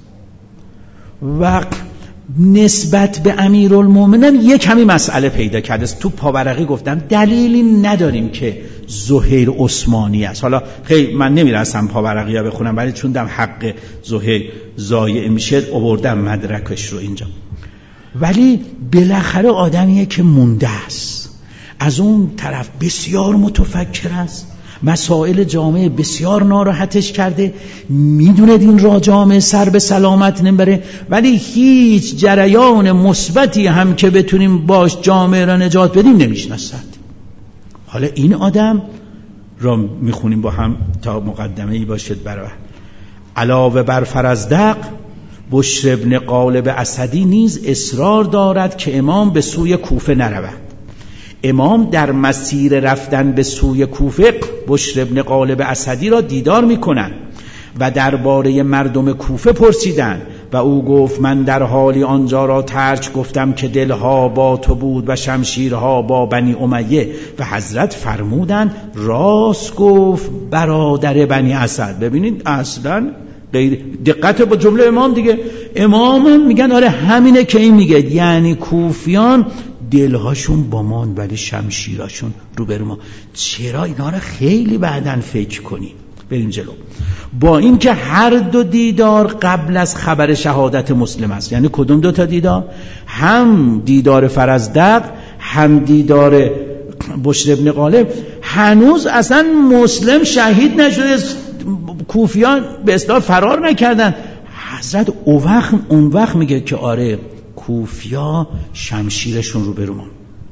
و نسبت به امیرالمومنین یک کمی مسئله پیدا کرده است. تو پاورقی گفتم دلیلی نداریم که زهیر عثمانی است. حالا خیلی من نمیرسم پاورقی ها بخونم، ولی چون دم حق زهیر ضایع میشه آوردم مدرکش رو اینجا. ولی بالاخره آدمیه که مونده است، از اون طرف بسیار متفکر است، مسائل جامعه بسیار ناراحتش کرده، میدونه این را جامعه سر به سلامت نمیبره، ولی هیچ جریان مثبتی هم که بتونیم باش جامعه را نجات بدیم نمیشناسد. حالا این آدم را میخونیم با هم تا مقدمه ای باشد برای علاوه بر فرزدق، بشر ابن غالب اسدی نیز اصرار دارد که امام به سوی کوفه نرود. امام در مسیر رفتن به سوی کوفه بشر ابن غالب اسدی را دیدار می‌کنند و درباره مردم کوفه پرسیدند و او گفت من در حالی آنجا را ترک گفتم که دلها با تو بود و شمشیرها با بنی امیه. و حضرت فرمودند راست گفت برادر بنی اسد. ببینید اصلا دقت با جمله امام دیگه. امام میگن آره همینه که این میگه، یعنی کوفیان دلهاشون با ما ولی شمشیراشون رو بر ما. چرا اینا رو خیلی بعدن فکر کنیم. بریم جلو. با این که هر دو دیدار قبل از خبر شهادت مسلم است. یعنی کدوم دو تا دیدار؟ هم دیدار فرزدق، هم دیدار بشر ابن غالب. هنوز اصلا مسلم شهید نشده، کوفیان به اصطلاح فرار نکردن. حضرت اون وقت اون وقت میگه که آره کوفیا شمشیرشون رو برو ما.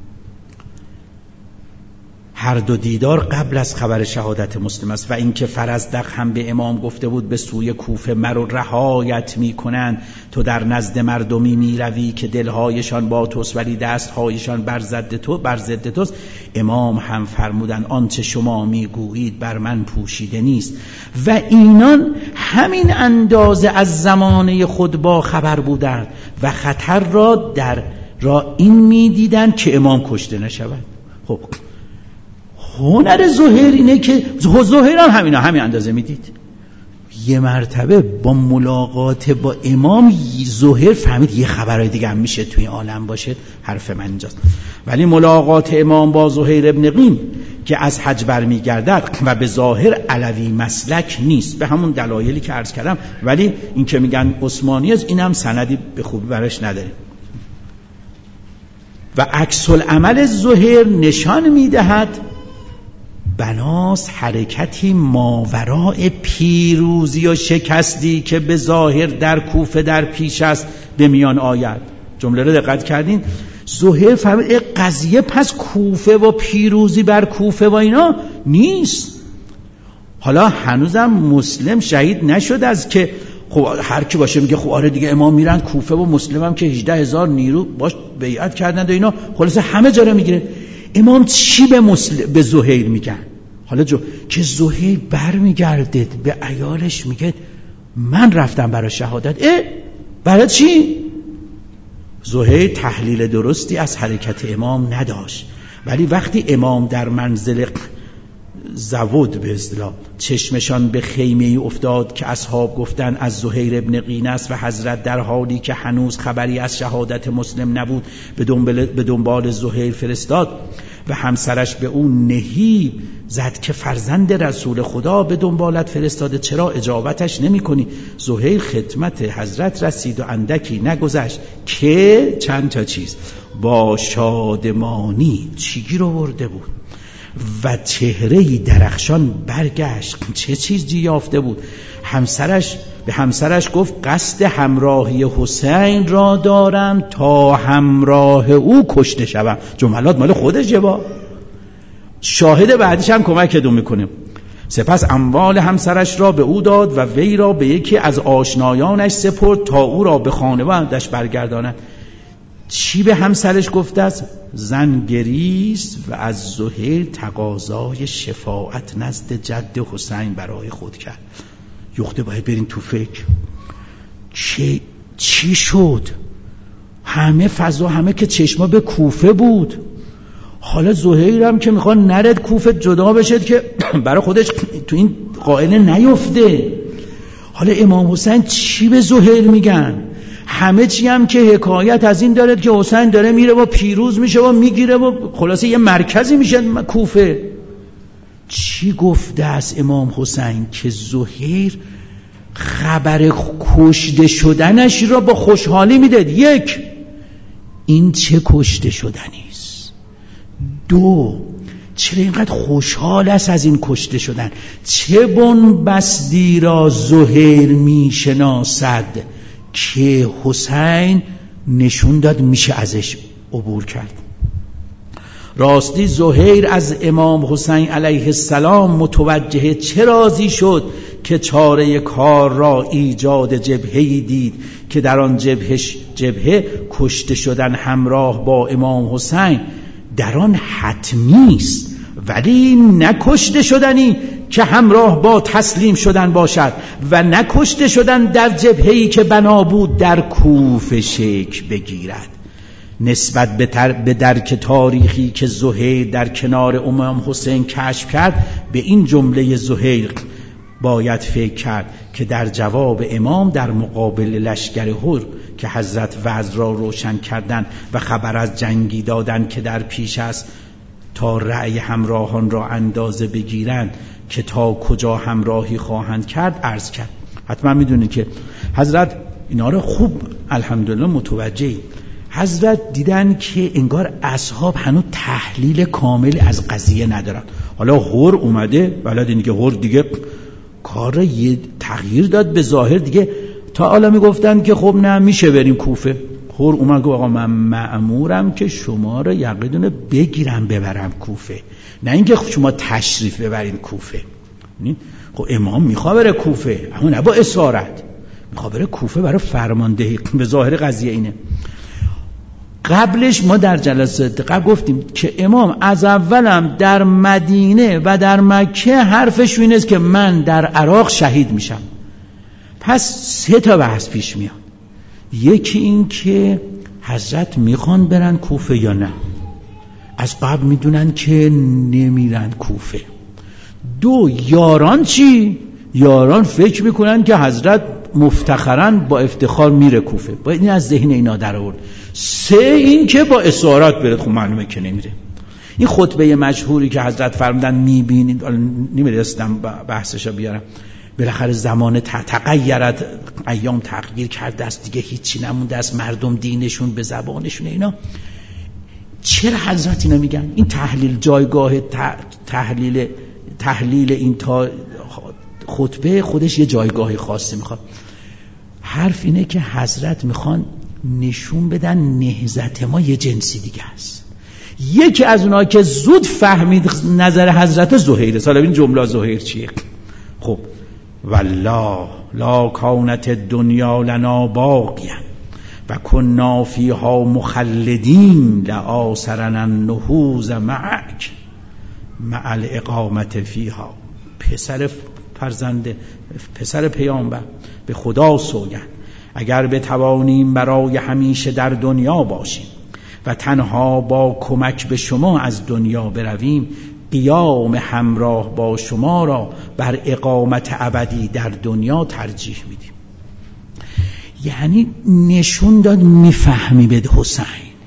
هر دو دیدار قبل از خبر شهادت مسلم است. و اینکه فرزدق هم به امام گفته بود به سوی کوفه مرو رهایت میکنن، تو در نزد مردمی میروی که دلهایشان با توست ولی دستهایشان بر ضد تو بر ضد توست. امام هم فرمودن آنچه شما میگویید بر من پوشیده نیست. و اینان همین اندازه از زمانه خود با خبر بودند و خطر را در را این میدیدند که امام کشته نشود. خب هنر زهیر اینه که زهیر هم همینا همین اندازه میدید. یه مرتبه با ملاقات با امام زهیر فهمید یه خبرای دیگه هم میشه توی عالم باشه. حرف من اینجاست. ولی ملاقات امام با زهیر ابن قین که از حج برمیگردد و به ظاهر علوی مسلک نیست به همون دلایلی که عرض کردم، ولی این که میگن عثمانی است این هم سندی به خوبی برش نداریم. و عکس العمل زهیر نشان میدهد بناس حرکتی ماوراء پیروزی و شکستی که به ظاهر در کوفه در پیش است به میان آید. جمله رو دقت کردین؟ زهیر فهمید قضیه پس کوفه و پیروزی بر کوفه و اینا نیست. حالا هنوزم مسلم شهید نشد از که خب هر کی باشه میگه خب آره دیگه امام میرن کوفه و مسلم هم که هجده هزار نیرو باش بیعت کردند و اینا، خلاصه همه جا رو میگیره. امام چی به مسلم به زهیر میگن؟ حالا جو که زهیر برمیگرده به عیالش میگه من رفتم برای شهادت. اه برای چی؟ زهیر تحلیل درستی از حرکت امام نداشت، ولی وقتی امام در منزل زود به اصطلاح چشمشان به خیمه ای افتاد که اصحاب گفتن از زهیر ابن قین است و حضرت در حالی که هنوز خبری از شهادت مسلم نبود به دنبال به دنبال زهیر فرستاد و همسرش به اون نهیب زد که فرزند رسول خدا به دنبالت فرستاده، چرا اجابتش نمی کنی؟ زهیر خدمت حضرت رسید و اندکی نگذشت که چند تا چیز با شادمانی چی گیر آورده بود و چهره‌ای درخشان برگشت. چه چیزی یافته بود؟ همسرش به همسرش گفت قصد همراهی حسین را دارم تا همراه او کشته شوم. جملات مال خودش با شاهد بعدیش هم کمکتون میکنه. سپس اموال همسرش را به او داد و وی را به یکی از آشنایانش سپرد تا او را به خانواده‌اش برگرداند. چی به همسرش گفته است؟ زن گریست و از زهیر تقاضای شفاعت نزد جد حسین برای خود کرد. یخته باید برین تو فکر چی, چی شد؟ همه فضا، همه که چشما به کوفه بود. حالا زهیر هم که میخواد نرد کوفه جدا بشه که برای خودش تو این قائله نیفته. حالا امام حسین چی به زهیر میگن؟ همه چی هم که حکایت از این داره که حسین داره میره و پیروز میشه و میگیره و خلاصه یه مرکزی میشه کوفه. چی گفته است امام حسین که زهیر خبر کشته شدنش را با خوشحالی میداد؟ یک، این چه کشته شدنی است. دو، چرا اینقدر خوشحال است از این کشته شدن؟ چه بنبستی را زهیر میشناسد که حسین نشون داد میشه ازش عبور کرد. راستی زهیر از امام حسین علیه السلام متوجه چه رازی شد که چاره کار را ایجاد جبهه‌ای دید که در آن جبهش جبهه کشته شدن همراه با امام حسین در آن حتمی است، ولی نکشته شدنی که همراه با تسلیم شدن باشد و نکشته شدن در جبهه‌ای که بنا بود در کوفه شکل بگیرد. نسبت به, تر... به درک تاریخی که زهیر در کنار امام حسین کشف کرد، به این جمله زهیر باید فکر کرد که در جواب امام در مقابل لشکر هر که حضرت وضع را روشن کردند و خبر از جنگی دادند که در پیش است تا رأی همراهان را اندازه بگیرند که تا کجا همراهی خواهند کرد عرض کرد. حتما میدونید که حضرت اینا رو خوب الحمدلله متوجهی. حضرت دیدن که انگار اصحاب هنوز تحلیل کامل از قضیه ندارن. حالا هر اومده، بلدین که هر دیگه کار را یه تغییر داد به ظاهر دیگه. تا حالا میگفتن که خب نه میشه بریم کوفه. هر اومد گفت آقا من مأمورم که شما را یقیدونه بگیرم ببرم کوفه، نه اینکه شما تشریف ببرین کوفه. خب امام میخواد بره کوفه، اما نه با اسارت، میخواد بره کوفه برای فرماندهی. به ظاهر قضیه اینه. قبلش ما در جلسه قبل گفتیم که امام از اولم در مدینه و در مکه حرفش این است که من در عراق شهید میشم. پس سه تا بحث پیش میاد. یکی این که حضرت میخوان برن کوفه یا نه. از قبل میدونن که نمیرن کوفه. دو، یاران چی؟ یاران فکر میکنن که حضرت مفتخرن با افتخار میره کوفه. باید این از ذهن اینا در آورد. سه، این که با اسارت برد. خب معلومه که نمیره. این خطبه مشهوری که حضرت فرمودن میبینید، نمیرستم بحثشو بیارم، بالاخره زمان تغیرت، ایام تغییر کرده است دیگه، هیچی نمونده است، مردم دینشون به زبانشون. اینا چرا حضرت اینا میگن؟ این تحلیل جایگاه تحلیل تحلیل این تا خطبه خودش یه جایگاه خاصی میخواد. حرف اینه که حضرت میخوان نشون بدن نهضت ما یه جنسی دیگه است. یکی از اونها که زود فهمید نظر حضرت زهیر. حالا این جمله زهیر چیه؟ خب والله لا کانت الدنیا لنا باقیا و کنا فیها مخلدین لآثرنا النهوض معک مع الاقامت فیها. پسر فرزند پسر پیامبر به خدا سوگند اگر بتوانیم برای همیشه در دنیا باشیم و تنها با کمک به شما از دنیا برویم، قیام همراه با شما را بر اقامت ابدی در دنیا ترجیح میدیم. یعنی نشون داد میفهمی به حسین.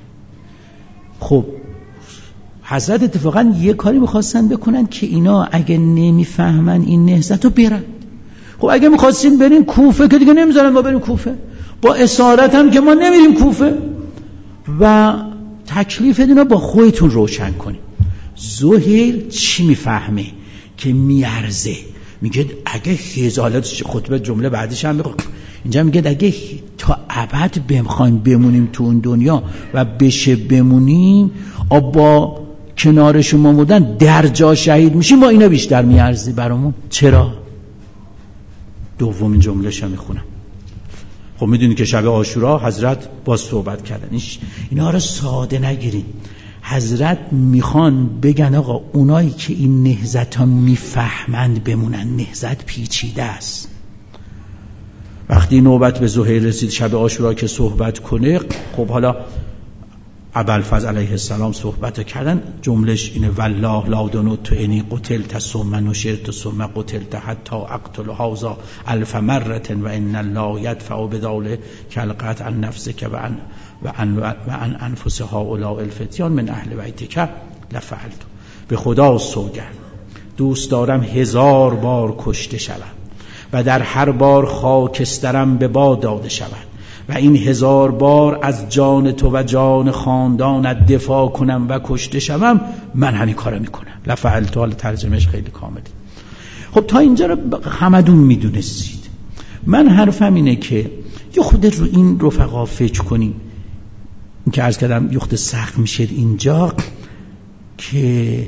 خب حضرت اتفاقا یه کاری میخواستن بکنن که اینا اگه نمیفهمن این نهضت رو برن. خب اگه میخواستیم بریم کوفه که دیگه نمیذارن ما بریم کوفه. با اسارت هم که ما نمیریم کوفه. و تکلیف اینا با خودتون روشن کنید. زهیر چی میفهمه که میارزه؟ میگه اگه هزار خطبه جمله بعدش هم میگه اینجا میگه اگه تا ابد بخوایم بمونیم تو اون دنیا و بشه بمونیم با کنار شما بودن در جا شهید میشیم، با اینا بیشتر میارزه برامون. چرا؟ دومین جمله‌شو میخونم. خب میدونی که شب عاشورا حضرت با صحبت کردن، اینا رو ساده نگیرید. حضرت میخوان بگن آقا اونایی که این نهضت ها میفهمند بمونن. نهضت پیچیده است. وقتی نوبت به زهیر رسید شب عاشورا که صحبت کنه، خب حالا ابوالفضل علیه السلام صحبت کردن، جملش اینه والله لا دنوت انی قتلت ثم نشرت ثم قتلت حتی اقتل هذا الف مره و ان الله یدفع بدال کلقت عن نفسک و عن و عن و عن انفس هؤلاء الفتیان من اهل بیتک لفعلت. به خدا سوگند دوست دارم هزار بار کشته شوم و در هر بار خاکسترم به باد داده شود و این هزار بار از جان تو و جان خاندانت دفاع کنم و کشته شوم، من همین کارو میکنم. لفعلت، حال ترجمهش خیلی کامله. خب تا اینجا رو همدون میدونستید. من حرفم اینه که یه خود رو این رفقا فکر کنیم. این که عرض کردم یه خود سخت میشه اینجا که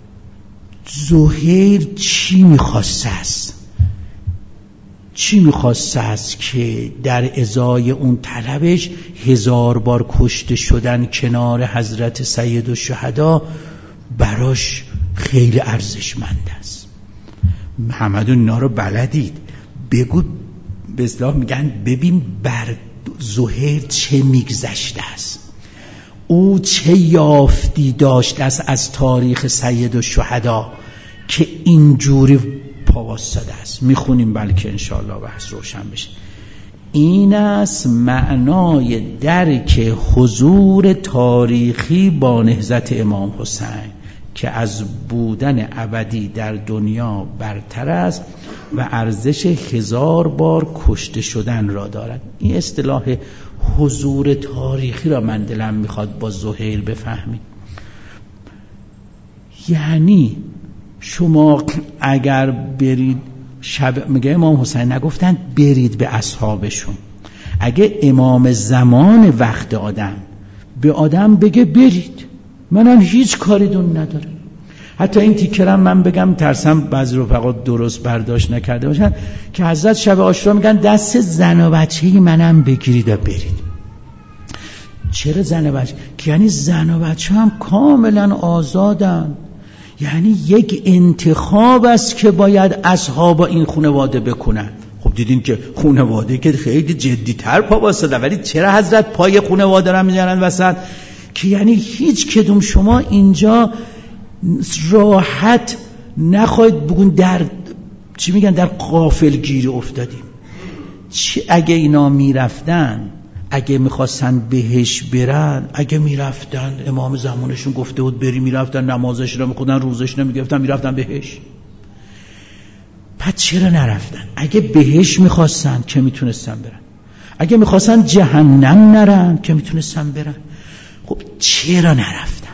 زهیر چی میخواسته است، چی میخواسته است که در ازای اون طلبش هزار بار کشته شدن کنار حضرت سید الشهدا براش خیلی ارزشمند است. محمدون اینا رو بلدید، بگو به اصطلاح میگن ببین بر زهیر چه میگذشته است، او چه یافتی داشته است از تاریخ سید الشهدا که اینجوری پاوستاده است. میخونیم بلکه انشاءالله بحث روشن بشه. این است معنای درک حضور تاریخی با نهضت امام حسین که از بودن ابدی در دنیا برتر است و ارزش هزار بار کشته شدن را دارد. این اصطلاح حضور تاریخی را من دلم میخواد با زهیر بفهمید. یعنی شما اگر برید شب، میگه امام حسین نگفتن برید به اصحابشون، اگه امام زمان وقت آدم به آدم بگه برید، منم هیچ کاری دون ندارم. حتی این تیکرم من بگم ترسم بعضی رفقا درست برداشت نکرده باشن که حضرت شب عاشورا میگن دست زن و بچه‌ی منم بگیرید و برید. چرا زن و بچه؟ که یعنی زن و بچه هم کاملا آزادن. یعنی یک انتخاب است که باید اصحاب این خانواده بکنن. خب دیدین که خانواده که خیلی جدی‌تر پا واسطه، ولی چرا حضرت پای خانواده را میذارن وسط؟ که یعنی هیچ کدوم شما اینجا راحت نخواهید بگون در چی میگن در غافلگیری افتادیم. چی اگه اینا میرفتن، اگه میخواستن بهش برن، اگه میرفتن امام زمانشون گفته بود بری، میرفتن نمازش رو میخوندن، روزش نمیگفتن، میرفتن بهش. پس چرا نرفتن؟ اگه بهش میخواستن که میتونستن برن، اگه میخواستن جهنم نرن که میتونستن برن. خب چرا نرفتن؟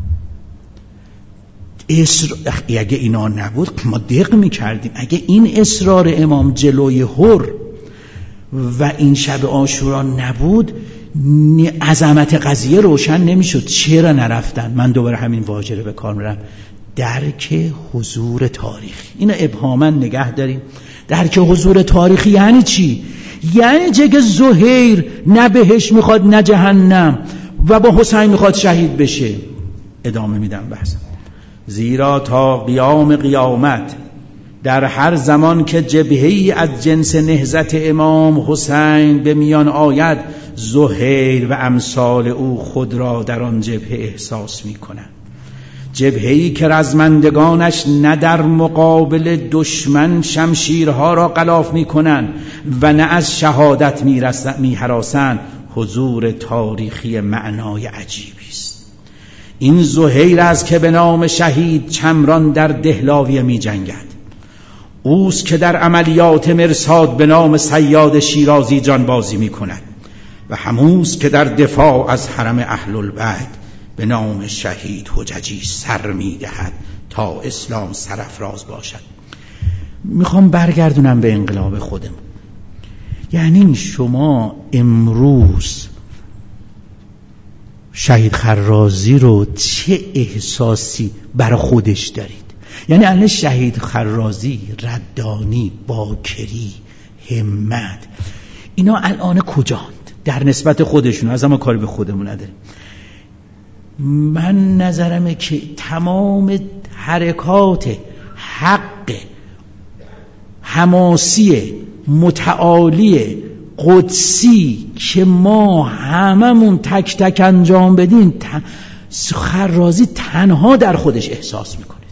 اصر... اگه اینا نبود ما دق میکردیم. اگه این اصرار امام جلوی هر و این شب عاشورا نبود، عظمت قضیه روشن نمیشد. چرا نرفتن؟ من دوباره همین واژه رو به کار میبرم، درک حضور تاریخی. اینو ابهاما نگه داریم. درک حضور تاریخی یعنی چی؟ یعنی چه زهیر نه بهش میخواد نه جهنم و با حسین میخواد شهید بشه. ادامه میدم بحثم. زیرا تا قیام قیامت در هر زمان که جبهه‌ای از جنس نهضت امام حسین به میان آید، زهیر و امثال او خود را در آن جبهه احساس می‌کنند. جبهه‌ای که رزمندگانش نه در مقابل دشمن شمشیرها را غلاف می‌کنند و نه از شهادت می‌هراسند، حضور تاریخی معنای عجیبی است. این زهیر است که به نام شهید چمران در دهلاویه می‌جنگد. اوست که در عملیات مرصاد به نام صیاد شیرازی جانبازی می کند و هموست که در دفاع از حرم اهل البیت به نام شهید حججی سر میدهد تا اسلام سرافراز باشد. میخوام برگردونم به انقلاب خودم. یعنی شما امروز شهید خرازی رو چه احساسی برای خودش دارید؟ یعنی الان شهید خرازی، ردانی، باکری، همت، اینا الان کجاند در نسبت خودشون؟ از اما کاری به خودمون نداریم. من نظرمه که تمام حرکات حق حماسی متعالی قدسی که ما هممون تک تک انجام بدیم، خرازی تنها در خودش احساس میکنه.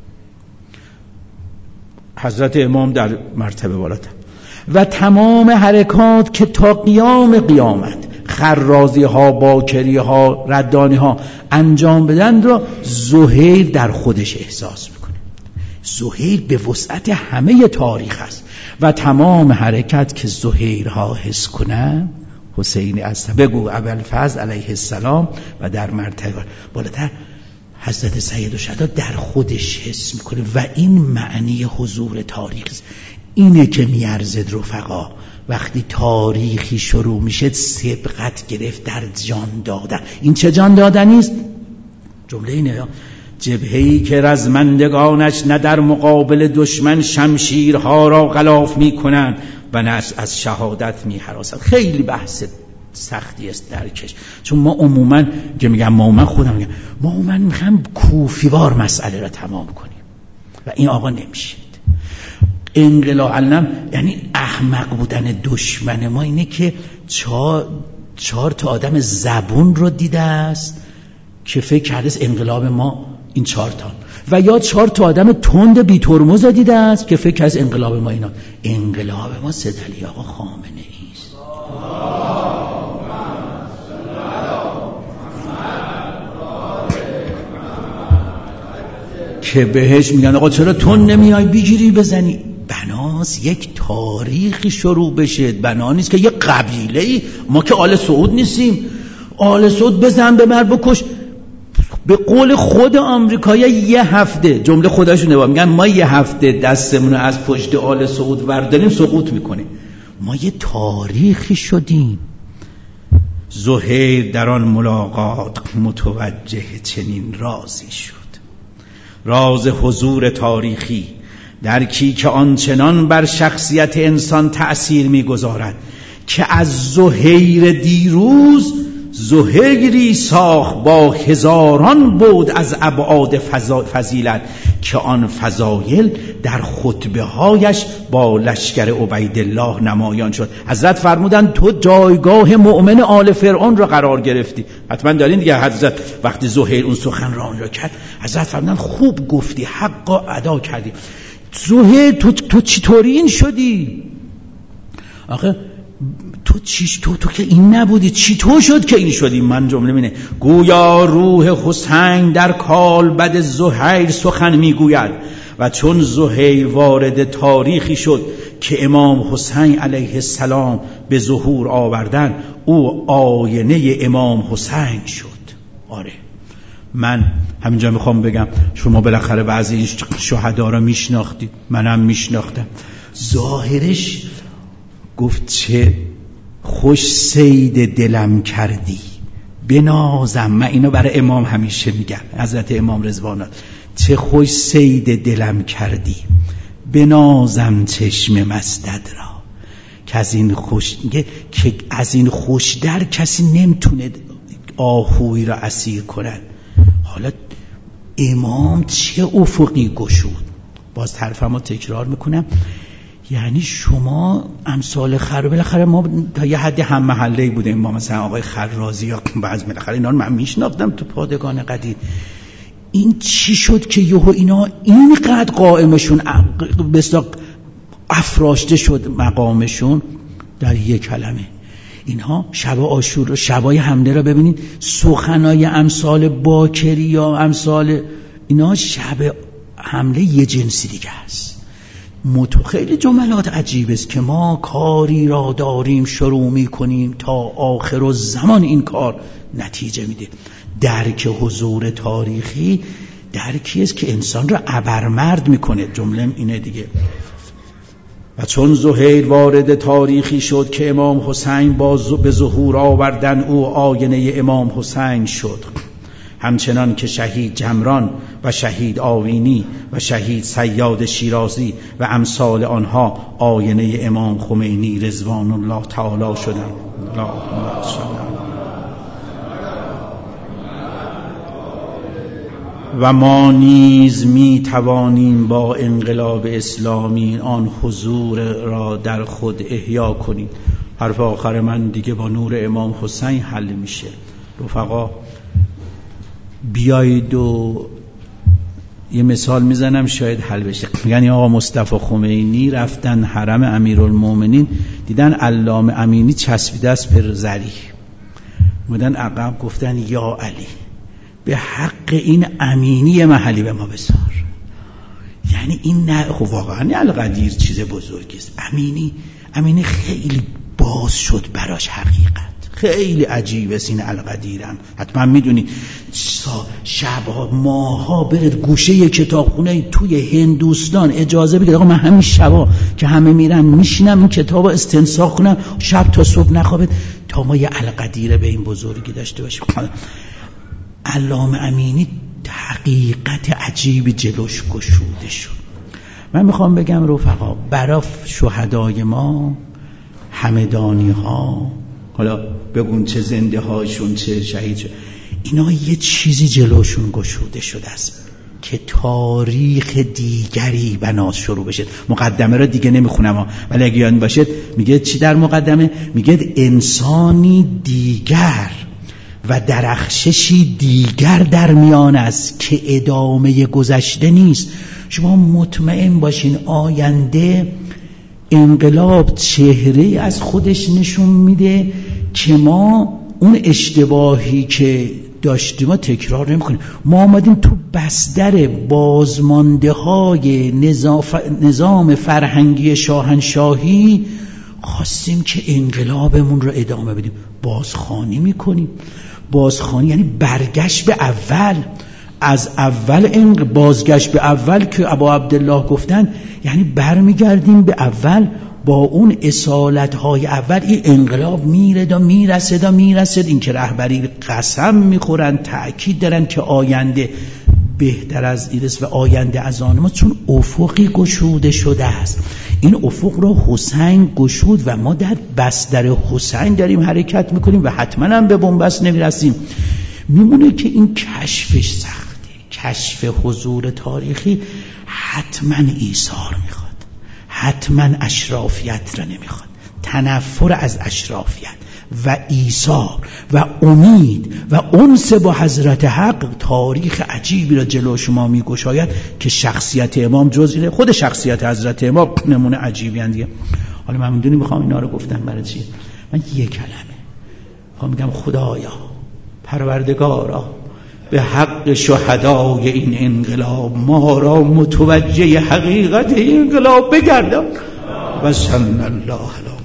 حضرت امام در مرتبه بالاتر و تمام حرکات که تا قیام قیامت خرازی ها، باکری ها، ردانی ها انجام بدن رو زهیر در خودش احساس میکنه. زهیر به وسعت همه تاریخ است و تمام حرکت که زهیرها حس کنن، حسین از بگو ابوالفضل علیه السلام و در مرتبه بالاتر حضرت سید الشهدا در خودش حس میکنه و این معنی حضور تاریخ است. اینه که میارزد رفقا وقتی تاریخی شروع میشه سبقت گرفت در جان دادن. این چه جان دادنی است؟ جمله اینه: جبهه‌ای که رزمندگانش نه در مقابل دشمن شمشیرها را غلاف میکنند و نه از شهادت میهراسند. خیلی بحث سختی است درکش، چون ما عموما که میگم ما من خودم میگم ما عموما میخوام کوفیوار مسئله را تمام کنیم و این آقا نمیشید. انقلاب علم یعنی احمق بودن دشمن ما اینه که چهار, چهار تا آدم زبون رو دیده است که فکر کرده انقلاب ما این چهار تا، و یا چهار تا آدم تند بی ترمز رو دیده است که فکر کرده انقلاب ما اینا. انقلاب ما سید علی آقا خامنه ای است. که بهش میگن آقا چرا تند نمیای بگیری بزنی؟ بناس یک تاریخی شروع بشه. بنا نیست که یه قبیله ای، ما که آل سعود نیستیم. آل سعود بزن بمر بکش. به قول خود آمریکایی یه هفته، جمله خودشون نگاه میگن ما یه هفته دستمون رو از پشت آل سعود ورداریم سقوط میکنه. ما یه تاریخی شدیم. زهیر در آن ملاقات متوجه چنین رازی شد، راز حضور تاریخی در کی که آنچنان بر شخصیت انسان تأثیر می‌گذارد که از زهیر دیروز زهیری ساخت با هزاران بود از ابعاد فضیلت که آن فضایل در خطبه هایش با لشکر عبیدالله نمایان شد. حضرت فرمودن تو جایگاه مؤمن آل فرعون را قرار گرفتی. حتما دارین دیگه. حضرت وقتی زهیر اون سخنرانی را کرد حضرت فرمودن خوب گفتی، حقا ادا کردی. زهیر تو تو چطوری این شدی؟ آخه تو چیش تو تو که این نبودی، چی تو شد که این شدی؟ من جمله مینه گویا روح حسین در کالبد زهیر سخن میگوید و چون زهیر وارد تاریخی شد که امام حسین علیه السلام به ظهور آوردن، او آینه امام حسین شد. آره من همینجا میخوام بگم شما بالاخره بعضی این شهدا را میشناختید، منم میشناختم. ظاهرش گفت چه خوش سید دلم کردی بنازم. من اینو برای امام همیشه میگم، حضرت امام رضوان، چه خوش سید دلم کردی بنازم چشم مسدد را که از این خوش که از این خوش در کسی نمیتونه آهوی را اسیر کنن. حالا امام چه افقی گشود. باز طرفمو تکرار میکنم، یعنی شما امثال خر بالاخره ما تا یه حد هم محله‌ای بودیم، ما مثلا آقای خرازی یا بعض بالاخره اینا رو من میشناختم تو پادگان قدیم. این چی شد که یهو اینا اینقدر قائمشون بسیار افراشته شد مقامشون در یک کلمه؟ اینها شب عاشورا، شبای حمله را ببینید، سخنای امثال باکری یا امثال اینا شب حمله یه جنسی دیگه است. متو خیلی جملات عجیب است که ما کاری را داریم شروع می کنیم تا آخر الزمان این کار نتیجه میده. درک حضور تاریخی درکی است که انسان را ابرمرد میکنه. جمله اینه دیگه. و چون زهیر وارد تاریخی شد که امام حسین باز به ظهور آوردن او آینه امام حسین شد، همچنان که شهید جمران و شهید آوینی و شهید صیاد شیرازی و امثال آنها آینه امام خمینی رضوان الله تعالی شدند. اللهم صل. و ما نیز می توانیم با انقلاب اسلامی آن حضور را در خود احیا کنیم. حرف آخر من دیگه با نور امام حسین حل میشه. رفقا بیایید و یه مثال میزنم شاید حل بشه. یعنی آقا مصطفی خمینی رفتن حرم امیرالمومنین، دیدن علامه امینی چسبیده است پر زری، بودن عقب گفتن یا علی به حق این امینی محلی به ما بسار. یعنی این نه خب واقعا القدیر چیز بزرگی است. امینی امینی خیلی باز شد براش حقیقت، خیلی عجیب است این القدیرم. حتما میدونی شبها ماها برد گوشه کتابخونه توی هندوستان اجازه بگیر آقا من همین شبا که همه میرن میشینم این کتابو استنساخ کنم شب تا صبح نخوابه تا ما یه القدیره به این بزرگی داشته باشیم. علامه امینی حقیقت عجیب جلوش گشوده شد. من میخوام بگم رفقا برای شهدای ما همدانی ها، حالا بگون چه زنده هاشون چه شهید شد، اینا یه چیزی جلوشون گشوده شده است که تاریخ دیگری بنا شروع بشه. مقدمه را دیگه نمیخونم ولی اگه یاد باشه میگه چی در مقدمه؟ میگه انسانی دیگر و درخششی دیگر در میان است که ادامه گذشته نیست. شما مطمئن باشین آینده انقلاب چهره از خودش نشون میده که ما اون اشتباهی که داشتیم ما تکرار نمی‌کنیم. ما آمدیم تو بستر بازمانده های نظام فرهنگی شاهنشاهی خواستیم که انقلابمون رو ادامه بدیم، بازخوانی میکنیم. بازخوانی یعنی برگشت به اول، از اول انق... بازگشت به اول که ابا عبدالله گفتن، یعنی برمیگردیم به اول با اون اصالت‌های اول. این انقلاب میرد و میرسد و میرسد. این که رهبری قسم میخورن تأکید دارن که آینده بهتر از ایرس و آینده از آن ما، چون افقی گشوده شده است. این افق رو حسین گشود و ما در بستر حسین داریم حرکت میکنیم و حتما هم به بنبست نمیرسیم. میمونه که این کشفش سخته. کشف حضور تاریخی حتما ایثار میخواد، حتما اشرافیت را نمیخواد. تنفر از اشرافیت و ایثار و امید و انس با حضرت حق تاریخ عجیبی را جلو شما میگشاید که شخصیت امام جزئی، خود شخصیت حضرت امام نمونه عجیبی اند دیگه. حالا من میدونی میخوام اینا رو گفتم برای چی؟ من یک کلمه میخوام بگم خدایا پروردگارا به حق شهدای این انقلاب ما را متوجه حقیقت این انقلاب بگردان و صلی الله علیه